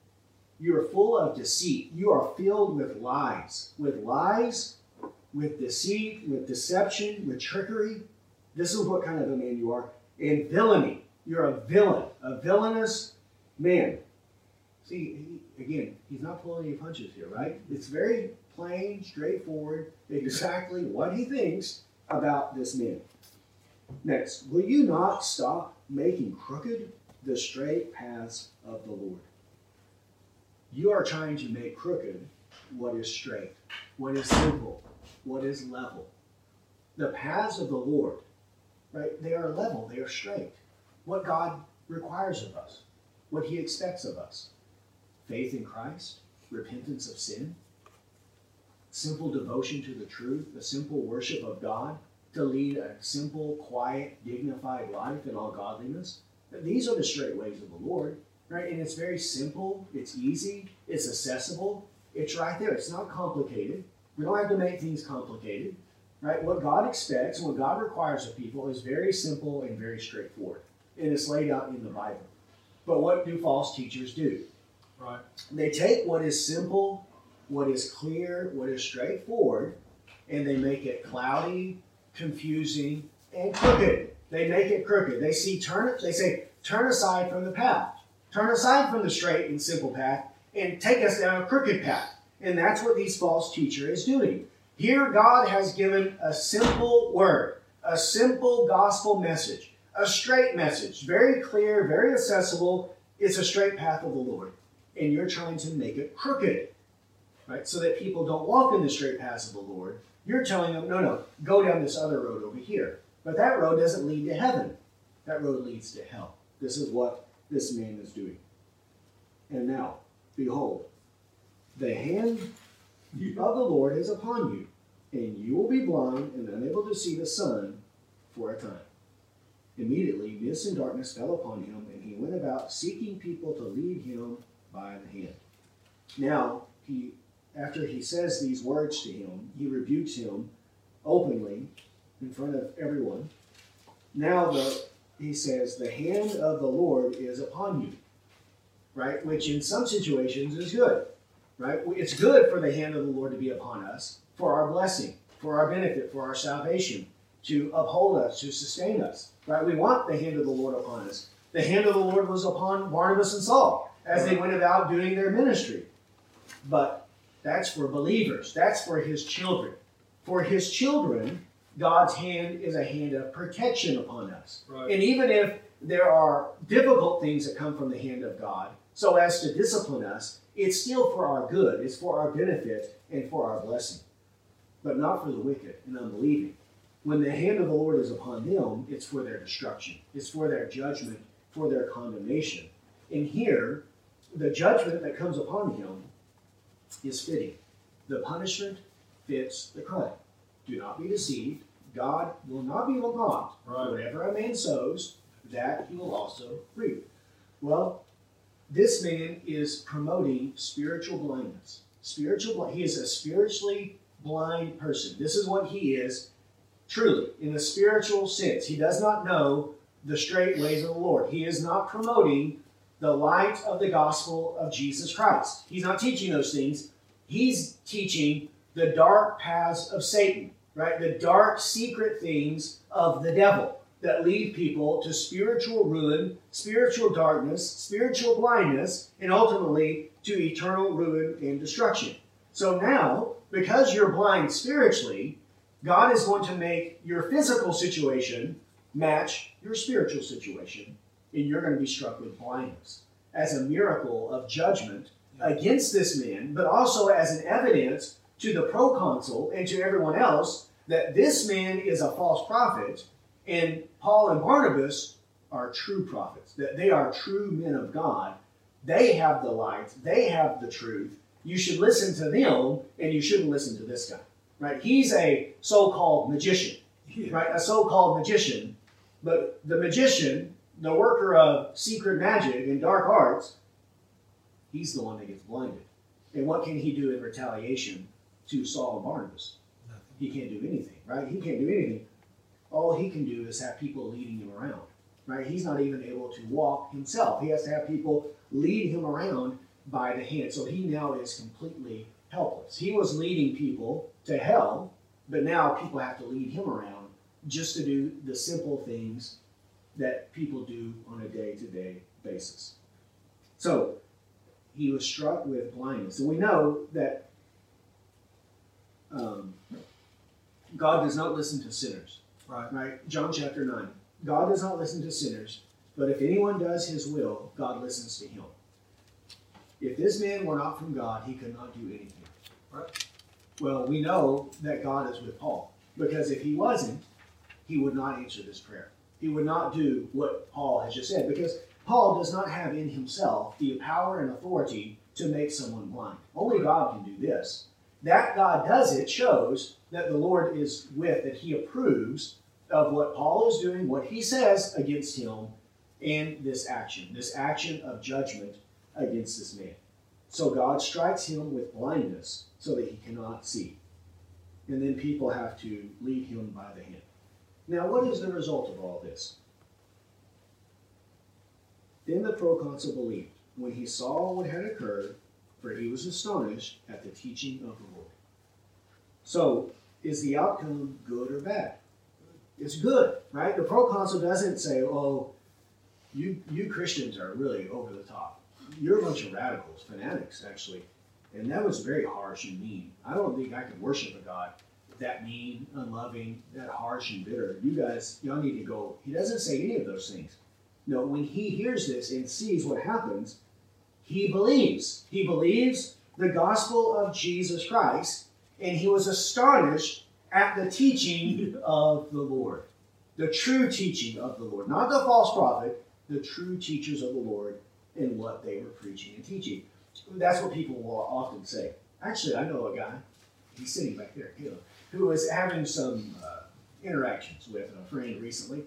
You are full of deceit. You are filled with lies. With lies, with deceit, with deception, with trickery. This is what kind of a man you are. And villainy. You're a villain. A villainous man. See, he, again, he's not pulling any punches here, right? It's very plain, straightforward, exactly what he thinks about this man. Next, will you not stop making crooked the straight paths of the Lord? You are trying to make crooked what is straight, what is simple, what is level. The paths of the Lord, right? They are level, they are straight. What God requires of us, what he expects of us. Faith in Christ, repentance of sin, simple devotion to the truth, a simple worship of God, to lead a simple, quiet, dignified life in all godliness. These are the straight ways of the Lord, right? And it's very simple, it's easy, it's accessible, it's right there. It's not complicated. We don't have to make things complicated, right? What God expects, what God requires of people is very simple and very straightforward. And it's laid out in the Bible. But what do false teachers do? Right. They take what is simple, what is clear, what is straightforward, and they make it cloudy, confusing, and crooked. They make it crooked. They see turn. They say, turn aside from the path. Turn aside from the straight and simple path and take us down a crooked path. And that's what these false teachers is doing. Here God has given a simple word, a simple gospel message, a straight message, very clear, very accessible. It's a straight path of the Lord. And you're trying to make it crooked, right? So that people don't walk in the straight paths of the Lord. You're telling them, no, no, go down this other road over here. But that road doesn't lead to heaven. That road leads to hell. This is what this man is doing. And now, behold, the hand of the Lord is upon you, and you will be blind and unable to see the sun for a time. Immediately, mist and darkness fell upon him, and he went about seeking people to lead him by the hand. Now, he, after he says these words to him, he rebukes him openly in front of everyone. Now, the, he says, the hand of the Lord is upon you, right? Which in some situations is good, right? It's good for the hand of the Lord to be upon us, for our blessing, for our benefit, for our salvation, to uphold us, to sustain us, right? We want the hand of the Lord upon us. The hand of the Lord was upon Barnabas and Saul as they went about doing their ministry. But that's for believers. That's for his children. For his children, God's hand is a hand of protection upon us. Right. And even if there are difficult things that come from the hand of God, so as to discipline us, it's still for our good. It's for our benefit and for our blessing. But not for the wicked and unbelieving. When the hand of the Lord is upon them, it's for their destruction. It's for their judgment, for their condemnation. And here, the judgment that comes upon him is fitting. The punishment fits the crime. Do not be deceived. God will not be mocked. Right. Whatever a man sows, that he will also reap. Well, this man is promoting spiritual blindness. Spiritual blind. He is a spiritually blind person. This is what he is, truly, in a spiritual sense. He does not know the straight ways of the Lord. He is not promoting the light of the gospel of Jesus Christ. He's not teaching those things. He's teaching the dark paths of Satan, right? The dark, secret things of the devil that lead people to spiritual ruin, spiritual darkness, spiritual blindness, and ultimately to eternal ruin and destruction. So now, because you're blind spiritually, God is going to make your physical situation match your spiritual situation, and you're going to be struck with blindness as a miracle of judgment against this man, but also as an evidence to the proconsul and to everyone else that this man is a false prophet, and Paul and Barnabas are true prophets, that they are true men of God. They have the light. They have the truth. You should listen to them, and you shouldn't listen to this guy, right? He's a so-called magician, yeah. right? A so-called magician, but the magician, the worker of secret magic and dark arts, he's the one that gets blinded. And what can he do in retaliation to Saul and Barnabas? Nothing. He can't do anything, right? He can't do anything. All he can do is have people leading him around, right? He's not even able to walk himself. He has to have people lead him around by the hand. So he now is completely helpless. He was leading people to hell, but now people have to lead him around just to do the simple things that people do on a day-to-day basis. So he was struck with blindness. And we know that um, God does not listen to sinners. Right. Right? John chapter nine. God does not listen to sinners, but if anyone does his will, God listens to him. If this man were not from God, he could not do anything. Right. Well, we know that God is with Paul, because if he wasn't, he would not answer this prayer. He would not do what Paul has just said, because Paul does not have in himself the power and authority to make someone blind. Only God can do this. That God does it shows that the Lord is with, that he approves of what Paul is doing, what he says against him, and this action, this action of judgment against this man. So God strikes him with blindness so that he cannot see. And then people have to lead him by the hand. Now, what is the result of all this? Then the proconsul believed when he saw what had occurred, for he was astonished at the teaching of the Lord. So, is the outcome good or bad? It's good, right? The proconsul doesn't say, oh, you, you Christians are really over the top. You're a bunch of radicals, fanatics, actually. And that was very harsh and mean. I don't think I could worship a God that mean, unloving, that harsh and bitter. You guys, y'all need to go. He doesn't say any of those things. No, when he hears this and sees what happens, he believes. He believes the gospel of Jesus Christ, and he was astonished at the teaching of the Lord. The true teaching of the Lord. Not the false prophet, the true teachers of the Lord and what they were preaching and teaching. That's what people will often say. Actually, I know a guy, he's sitting back there, Caleb, who was having some uh, interactions with a friend recently.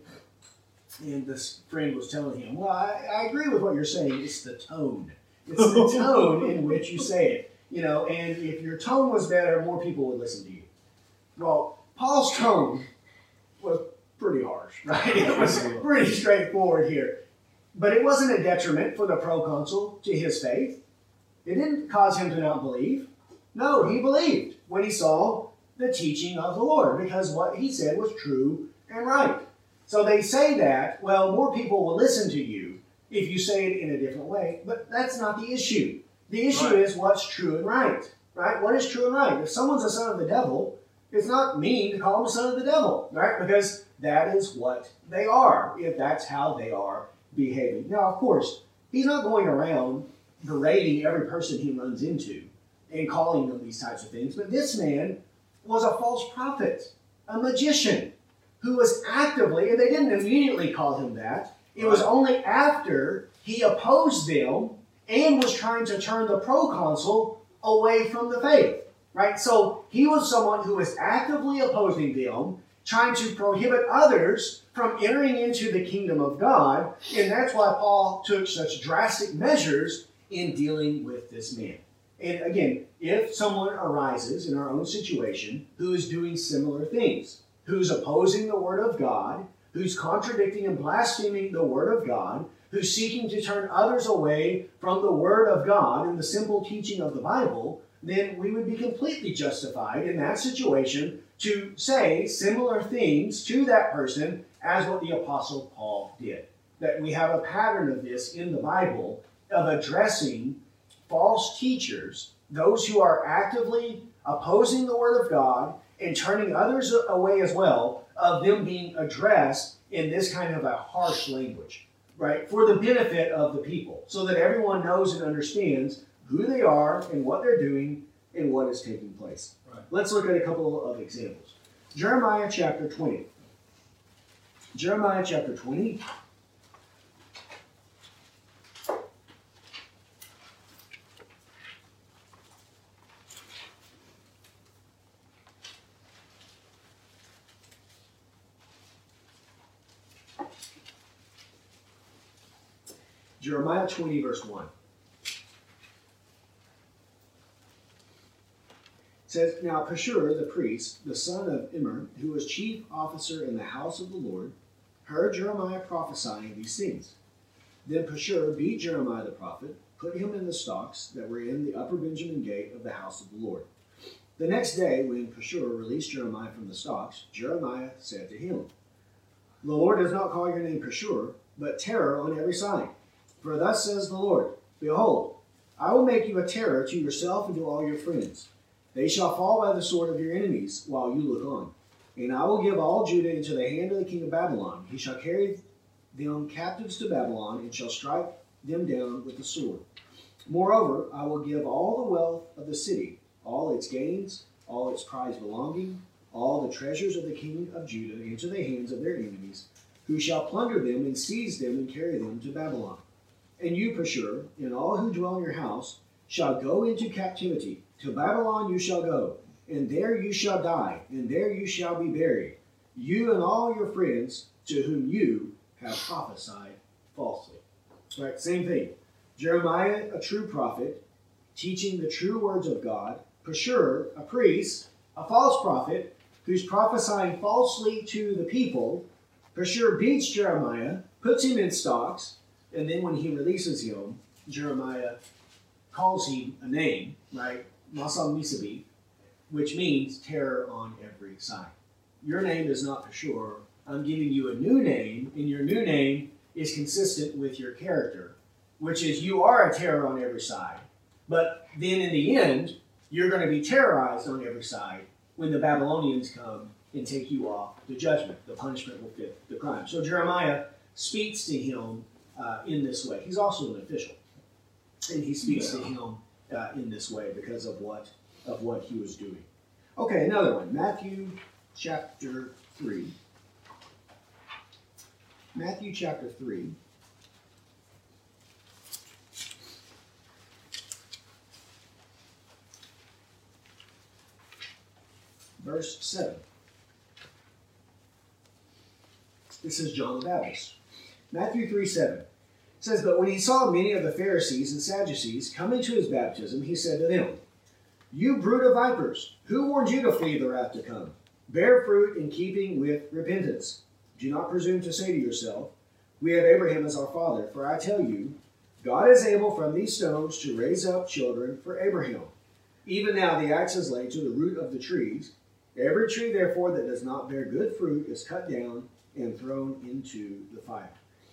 And this friend was telling him, well, I, I agree with what you're saying. It's the tone. It's the tone in which you say it. You know, and if your tone was better, more people would listen to you. Well, Paul's tone was pretty harsh, right? It was pretty straightforward here. But it wasn't a detriment for the proconsul to his faith. It didn't cause him to not believe. No, he believed when he saw the teaching of the Lord, because what he said was true and right. So they say that, well, more people will listen to you if you say it in a different way, but that's not the issue. The issue right. is what's true and right, right? What is true and right? If someone's a son of the devil, it's not mean to call them a son of the devil, right? Because that is what they are, if that's how they are behaving. Now, of course, he's not going around berating every person he runs into and calling them these types of things, but this man was a false prophet, a magician, who was actively, and they didn't immediately call him that. It was only after he opposed them and was trying to turn the proconsul away from the faith, right? So he was someone who was actively opposing them, trying to prohibit others from entering into the kingdom of God, and that's why Paul took such drastic measures in dealing with this man. And again, if someone arises in our own situation who is doing similar things, who's opposing the word of God, who's contradicting and blaspheming the word of God, who's seeking to turn others away from the word of God and the simple teaching of the Bible, then we would be completely justified in that situation to say similar things to that person as what the Apostle Paul did. That we have a pattern of this in the Bible of addressing false teachers, those who are actively opposing the word of God and turning others away as well, of them being addressed in this kind of a harsh language, right? For the benefit of the people, so that everyone knows and understands who they are and what they're doing and what is taking place. Right. Let's look at a couple of examples. Jeremiah chapter twenty. Jeremiah chapter twenty. Jeremiah twenty, verse one. It says, Now Pashur the priest, the son of Immer, who was chief officer in the house of the Lord, heard Jeremiah prophesying these things. Then Pashur beat Jeremiah the prophet, put him in the stocks that were in the upper Benjamin gate of the house of the Lord. The next day, when Pashur released Jeremiah from the stocks, Jeremiah said to him, The Lord does not call your name Pashur, but terror on every side. For thus says the Lord, Behold, I will make you a terror to yourself and to all your friends. They shall fall by the sword of your enemies while you look on. And I will give all Judah into the hand of the king of Babylon. He shall carry them captives to Babylon, and shall strike them down with the sword. Moreover, I will give all the wealth of the city, all its gains, all its prized belonging, all the treasures of the king of Judah into the hands of their enemies, who shall plunder them and seize them and carry them to Babylon. And you, Pashur, and all who dwell in your house, shall go into captivity. To Babylon you shall go, and there you shall die, and there you shall be buried, you and all your friends to whom you have prophesied falsely. Right, same thing. Jeremiah, a true prophet, teaching the true words of God. Pashur, a priest, a false prophet, who's prophesying falsely to the people. Pashur beats Jeremiah, puts him in stocks, and then when he releases him, Jeremiah calls him a name, right? Masam Misabi, which means terror on every side. Your name is not Pashur. I'm giving you a new name, and your new name is consistent with your character, which is you are a terror on every side. But then in the end, you're going to be terrorized on every side when the Babylonians come and take you off to judgment. The punishment will fit the crime. So Jeremiah speaks to him uh, in this way. He's also an official. And he speaks yeah. to him uh, in this way because of what, of what he was doing. Okay, another one. Matthew chapter three. Matthew chapter three. Verse seven. This is John the Baptist. Matthew three seven. It says, But when he saw many of the Pharisees and Sadducees coming to his baptism, he said to them, You brood of vipers, who warned you to flee the wrath to come? Bear fruit in keeping with repentance. Do not presume to say to yourself, We have Abraham as our father, for I tell you, God is able from these stones to raise up children for Abraham. Even now the axe is laid to the root of the trees. Every tree, therefore, that does not bear good fruit is cut down and thrown into the fire.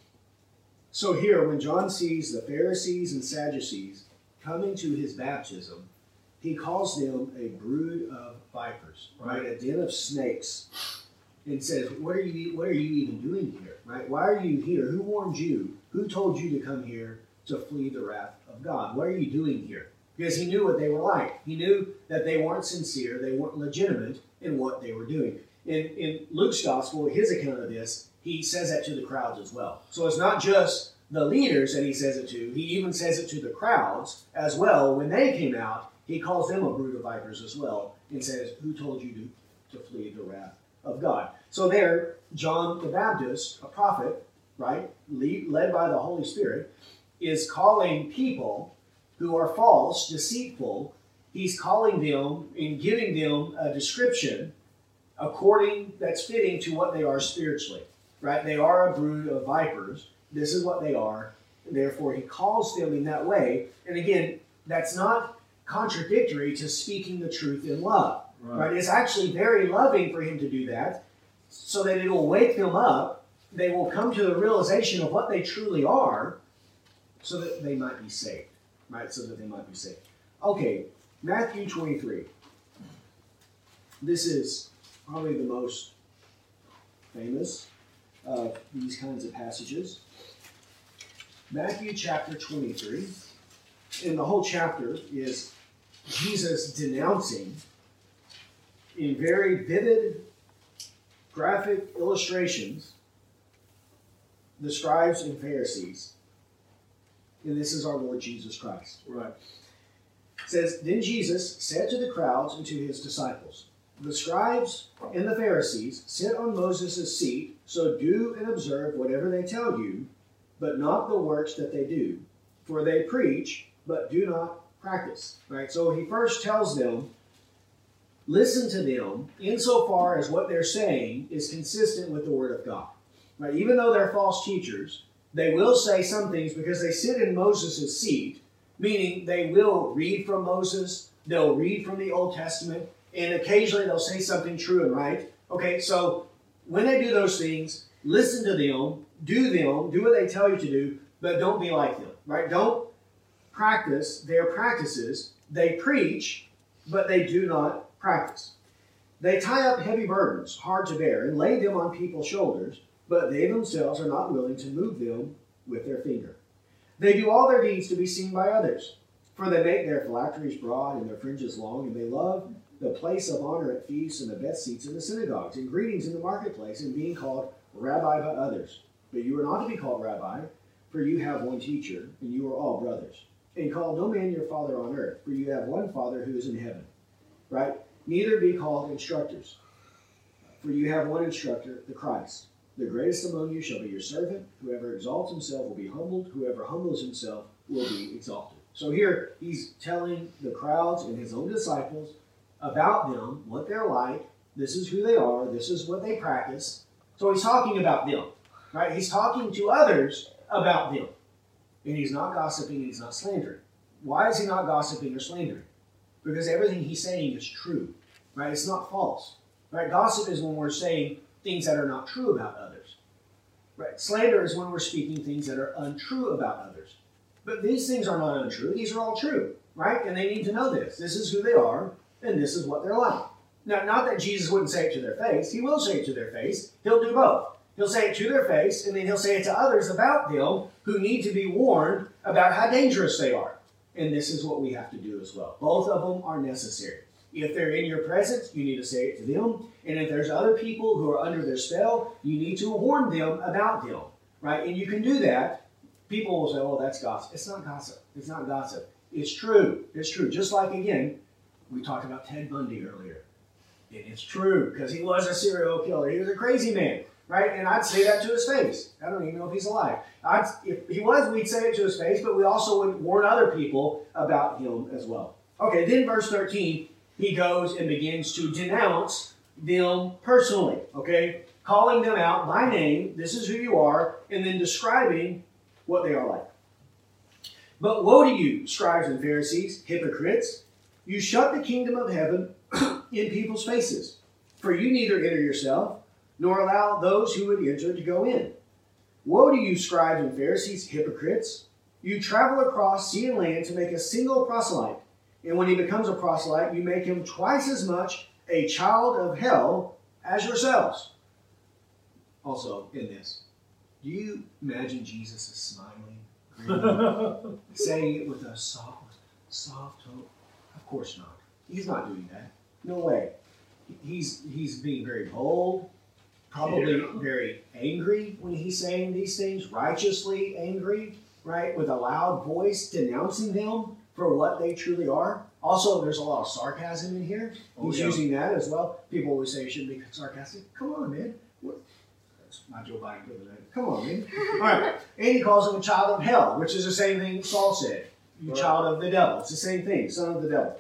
So here, when John sees the Pharisees and Sadducees coming to his baptism, he calls them a brood of vipers, right? A den of snakes. And says, what are you what are you even doing here? Right? Why are you here? Who warned you? Who told you to come here to flee the wrath of God? What are you doing here? Because he knew what they were like. He knew that they weren't sincere, they weren't legitimate in what they were doing. In, in Luke's gospel, his account of this, he says that to the crowds as well. So it's not just the leaders that he says it to. He even says it to the crowds as well. When they came out, he calls them a brood of vipers as well and says, who told you to, to flee the wrath of God? So there, John the Baptist, a prophet, right, lead, led by the Holy Spirit, is calling people who are false, deceitful. He's calling them and giving them a description according, that's fitting to what they are spiritually, right? They are a brood of vipers. This is what they are. Therefore, he calls them in that way. And again, that's not contradictory to speaking the truth in love. Right. Right? It's actually very loving for him to do that so that it will wake them up. They will come to the realization of what they truly are so that they might be saved. Right? So that they might be saved. Okay, Matthew twenty-three. This is probably the most famous of these kinds of passages. Matthew chapter twenty-three. And the whole chapter is Jesus denouncing in very vivid, graphic illustrations the scribes and Pharisees. And this is our Lord Jesus Christ. Right. It says, Then Jesus said to the crowds and to his disciples, The scribes and the Pharisees sit on Moses' seat, so do and observe whatever they tell you, but not the works that they do. For they preach, but do not practice. Right? So he first tells them, listen to them insofar as what they're saying is consistent with the Word of God. Right? Even though they're false teachers, they will say some things because they sit in Moses' seat, meaning they will read from Moses, they'll read from the Old Testament, and occasionally they'll say something true and right. Okay, so when they do those things, listen to them, do them, do what they tell you to do, but don't be like them. Right? Don't practice their practices. They preach, but they do not practice. They tie up heavy burdens, hard to bear, and lay them on people's shoulders, but they themselves are not willing to move them with their finger. They do all their deeds to be seen by others, for they make their phylacteries broad and their fringes long, and they love the place of honor at feasts and the best seats in the synagogues, and greetings in the marketplace, and being called rabbi by others. But you are not to be called rabbi, for you have one teacher, and you are all brothers. And call no man your father on earth, for you have one Father who is in heaven. Right? Neither be called instructors, for you have one instructor, the Christ. The greatest among you shall be your servant. Whoever exalts himself will be humbled. Whoever humbles himself will be exalted. So here he's telling the crowds and his own disciples about them, what they're like. This is who they are. This is what they practice. So he's talking about them, right? He's talking to others about them. And he's not gossiping and he's not slandering. Why is he not gossiping or slandering? Because everything he's saying is true, right? It's not false, right? Gossip is when we're saying things that are not true about others, right? Slander is when we're speaking things that are untrue about others. But these things are not untrue. These are all true, right? And they need to know this. This is who they are, and this is what they're like. Now, not that Jesus wouldn't say it to their face. He will say it to their face. He'll do both. He'll say it to their face, and then he'll say it to others about them who need to be warned about how dangerous they are. And this is what we have to do as well. Both of them are necessary. If they're in your presence, you need to say it to them. And if there's other people who are under their spell, you need to warn them about them, right? And you can do that. People will say, oh, that's gossip. It's not gossip. It's not gossip. It's true. It's true. Just like, again, we talked about Ted Bundy earlier. And it's true because he was a serial killer. He was a crazy man, right? And I'd say that to his face. I don't even know if he's alive. I'd, if he was, we'd say it to his face, but we also would warn other people about him as well. Okay, then verse thirteen, he goes and begins to denounce them personally, okay? Calling them out by name, this is who you are, and then describing what they are like. But woe to you, scribes and Pharisees, hypocrites! You shut the kingdom of heaven in people's faces, for you neither enter yourself, nor allow those who would enter to go in. Woe to you, scribes and Pharisees, hypocrites! You travel across sea and land to make a single proselyte, and when he becomes a proselyte, you make him twice as much a child of hell as yourselves. Also, in this, do you imagine Jesus is smiling, grinning, saying it with a soft, soft tone? Of course not. He's not doing that. No way. He's he's being very bold, probably yeah. very angry when he's saying these things, righteously angry, right? With a loud voice denouncing them for what they truly are. Also, there's a lot of sarcasm in here. Oh, he's yeah. using that as well. People always say you shouldn't be sarcastic. Come on, man. What? That's my Joe Biden for the night. Come on, man. All right. And he calls him a child of hell, which is the same thing Saul said. You right. child of the devil. It's the same thing. Son of the devil.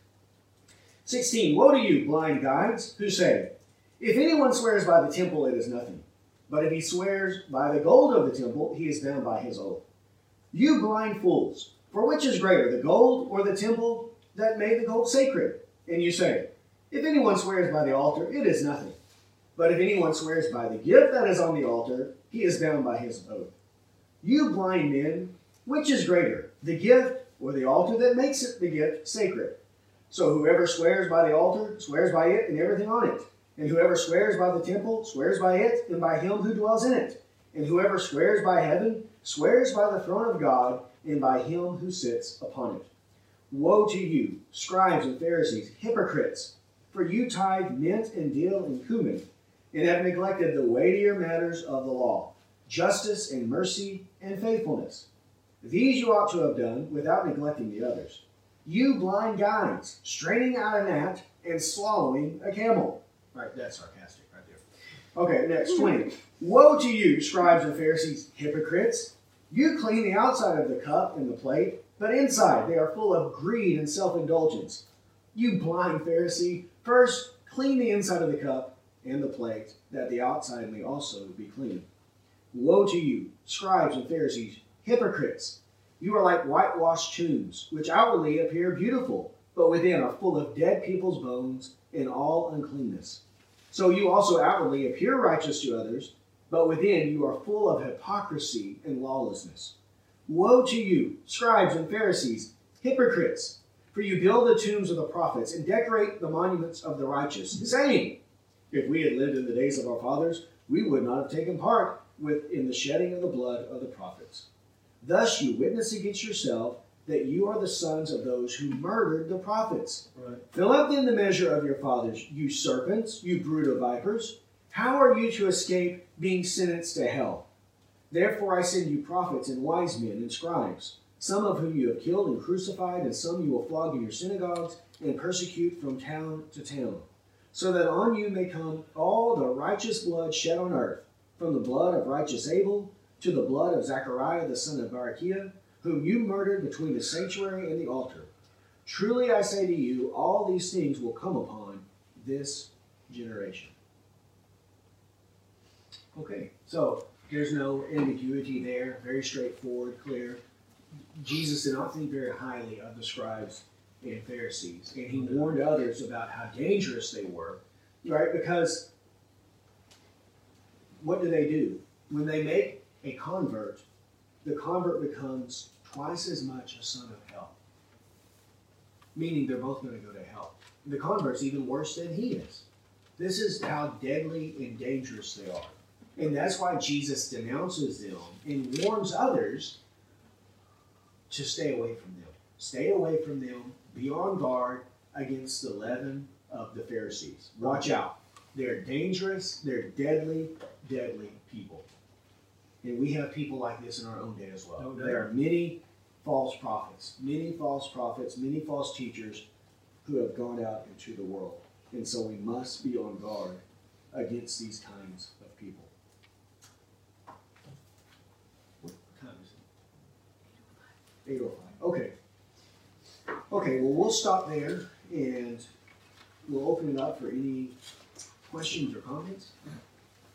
sixteen. Woe to you, blind guides, who say, if anyone swears by the temple, it is nothing. But if he swears by the gold of the temple, he is bound by his oath. You blind fools, for which is greater, the gold or the temple that made the gold sacred? And you say, if anyone swears by the altar, it is nothing. But if anyone swears by the gift that is on the altar, he is bound by his oath. You blind men, which is greater, the gift or the altar that makes it the gift sacred? So whoever swears by the altar swears by it and everything on it. And whoever swears by the temple swears by it and by him who dwells in it. And whoever swears by heaven swears by the throne of God and by him who sits upon it. Woe to you, scribes and Pharisees, hypocrites! For you tithe mint and dill and cumin, and have neglected the weightier matters of the law, justice and mercy and faithfulness. These you ought to have done without neglecting the others. You blind guides, straining out a gnat and swallowing a camel. Right, that's sarcastic right there. Okay, next, twenty. Woe to you, scribes and Pharisees, hypocrites! You clean the outside of the cup and the plate, but inside they are full of greed and self-indulgence. You blind Pharisee, first clean the inside of the cup and the plate, that the outside may also be clean. Woe to you, scribes and Pharisees, hypocrites! You are like whitewashed tombs, which outwardly appear beautiful, but within are full of dead people's bones and all uncleanness. So you also outwardly appear righteous to others, but within you are full of hypocrisy and lawlessness. Woe to you, scribes and Pharisees, hypocrites! For you build the tombs of the prophets and decorate the monuments of the righteous, saying, if we had lived in the days of our fathers, we would not have taken part with in the shedding of the blood of the prophets. Thus you witness against yourself that you are the sons of those who murdered the prophets. Right. Fill up then the measure of your fathers, you serpents, you brood of vipers. How are you to escape being sentenced to hell? Therefore I send you prophets and wise men and scribes, some of whom you have killed and crucified, and some you will flog in your synagogues and persecute from town to town, so that on you may come all the righteous blood shed on earth, from the blood of righteous Abel to the blood of Zechariah the son of Barachiah, whom you murdered between the sanctuary and the altar. Truly I say to you, all these things will come upon this generation. Okay, so there's no ambiguity there. Very straightforward, clear. Jesus did not think very highly of the scribes and Pharisees, and he warned others about how dangerous they were, right? Because what do they do? When they make a convert, the convert becomes twice as much a son of hell, meaning they're both going to go to hell. The convert's even worse than he is. This is how deadly and dangerous they are. And that's why Jesus denounces them and warns others to stay away from them. Stay away from them. Be on guard against the leaven of the Pharisees. Watch out. They're dangerous. They're deadly, deadly people. And we have people like this in our own day as well. No doubt. There are many false prophets, many false prophets, many false teachers who have gone out into the world. And so we must be on guard against these kinds of people. What time is it? eight oh five. Okay. Okay, well, we'll stop there and we'll open it up for any questions or comments.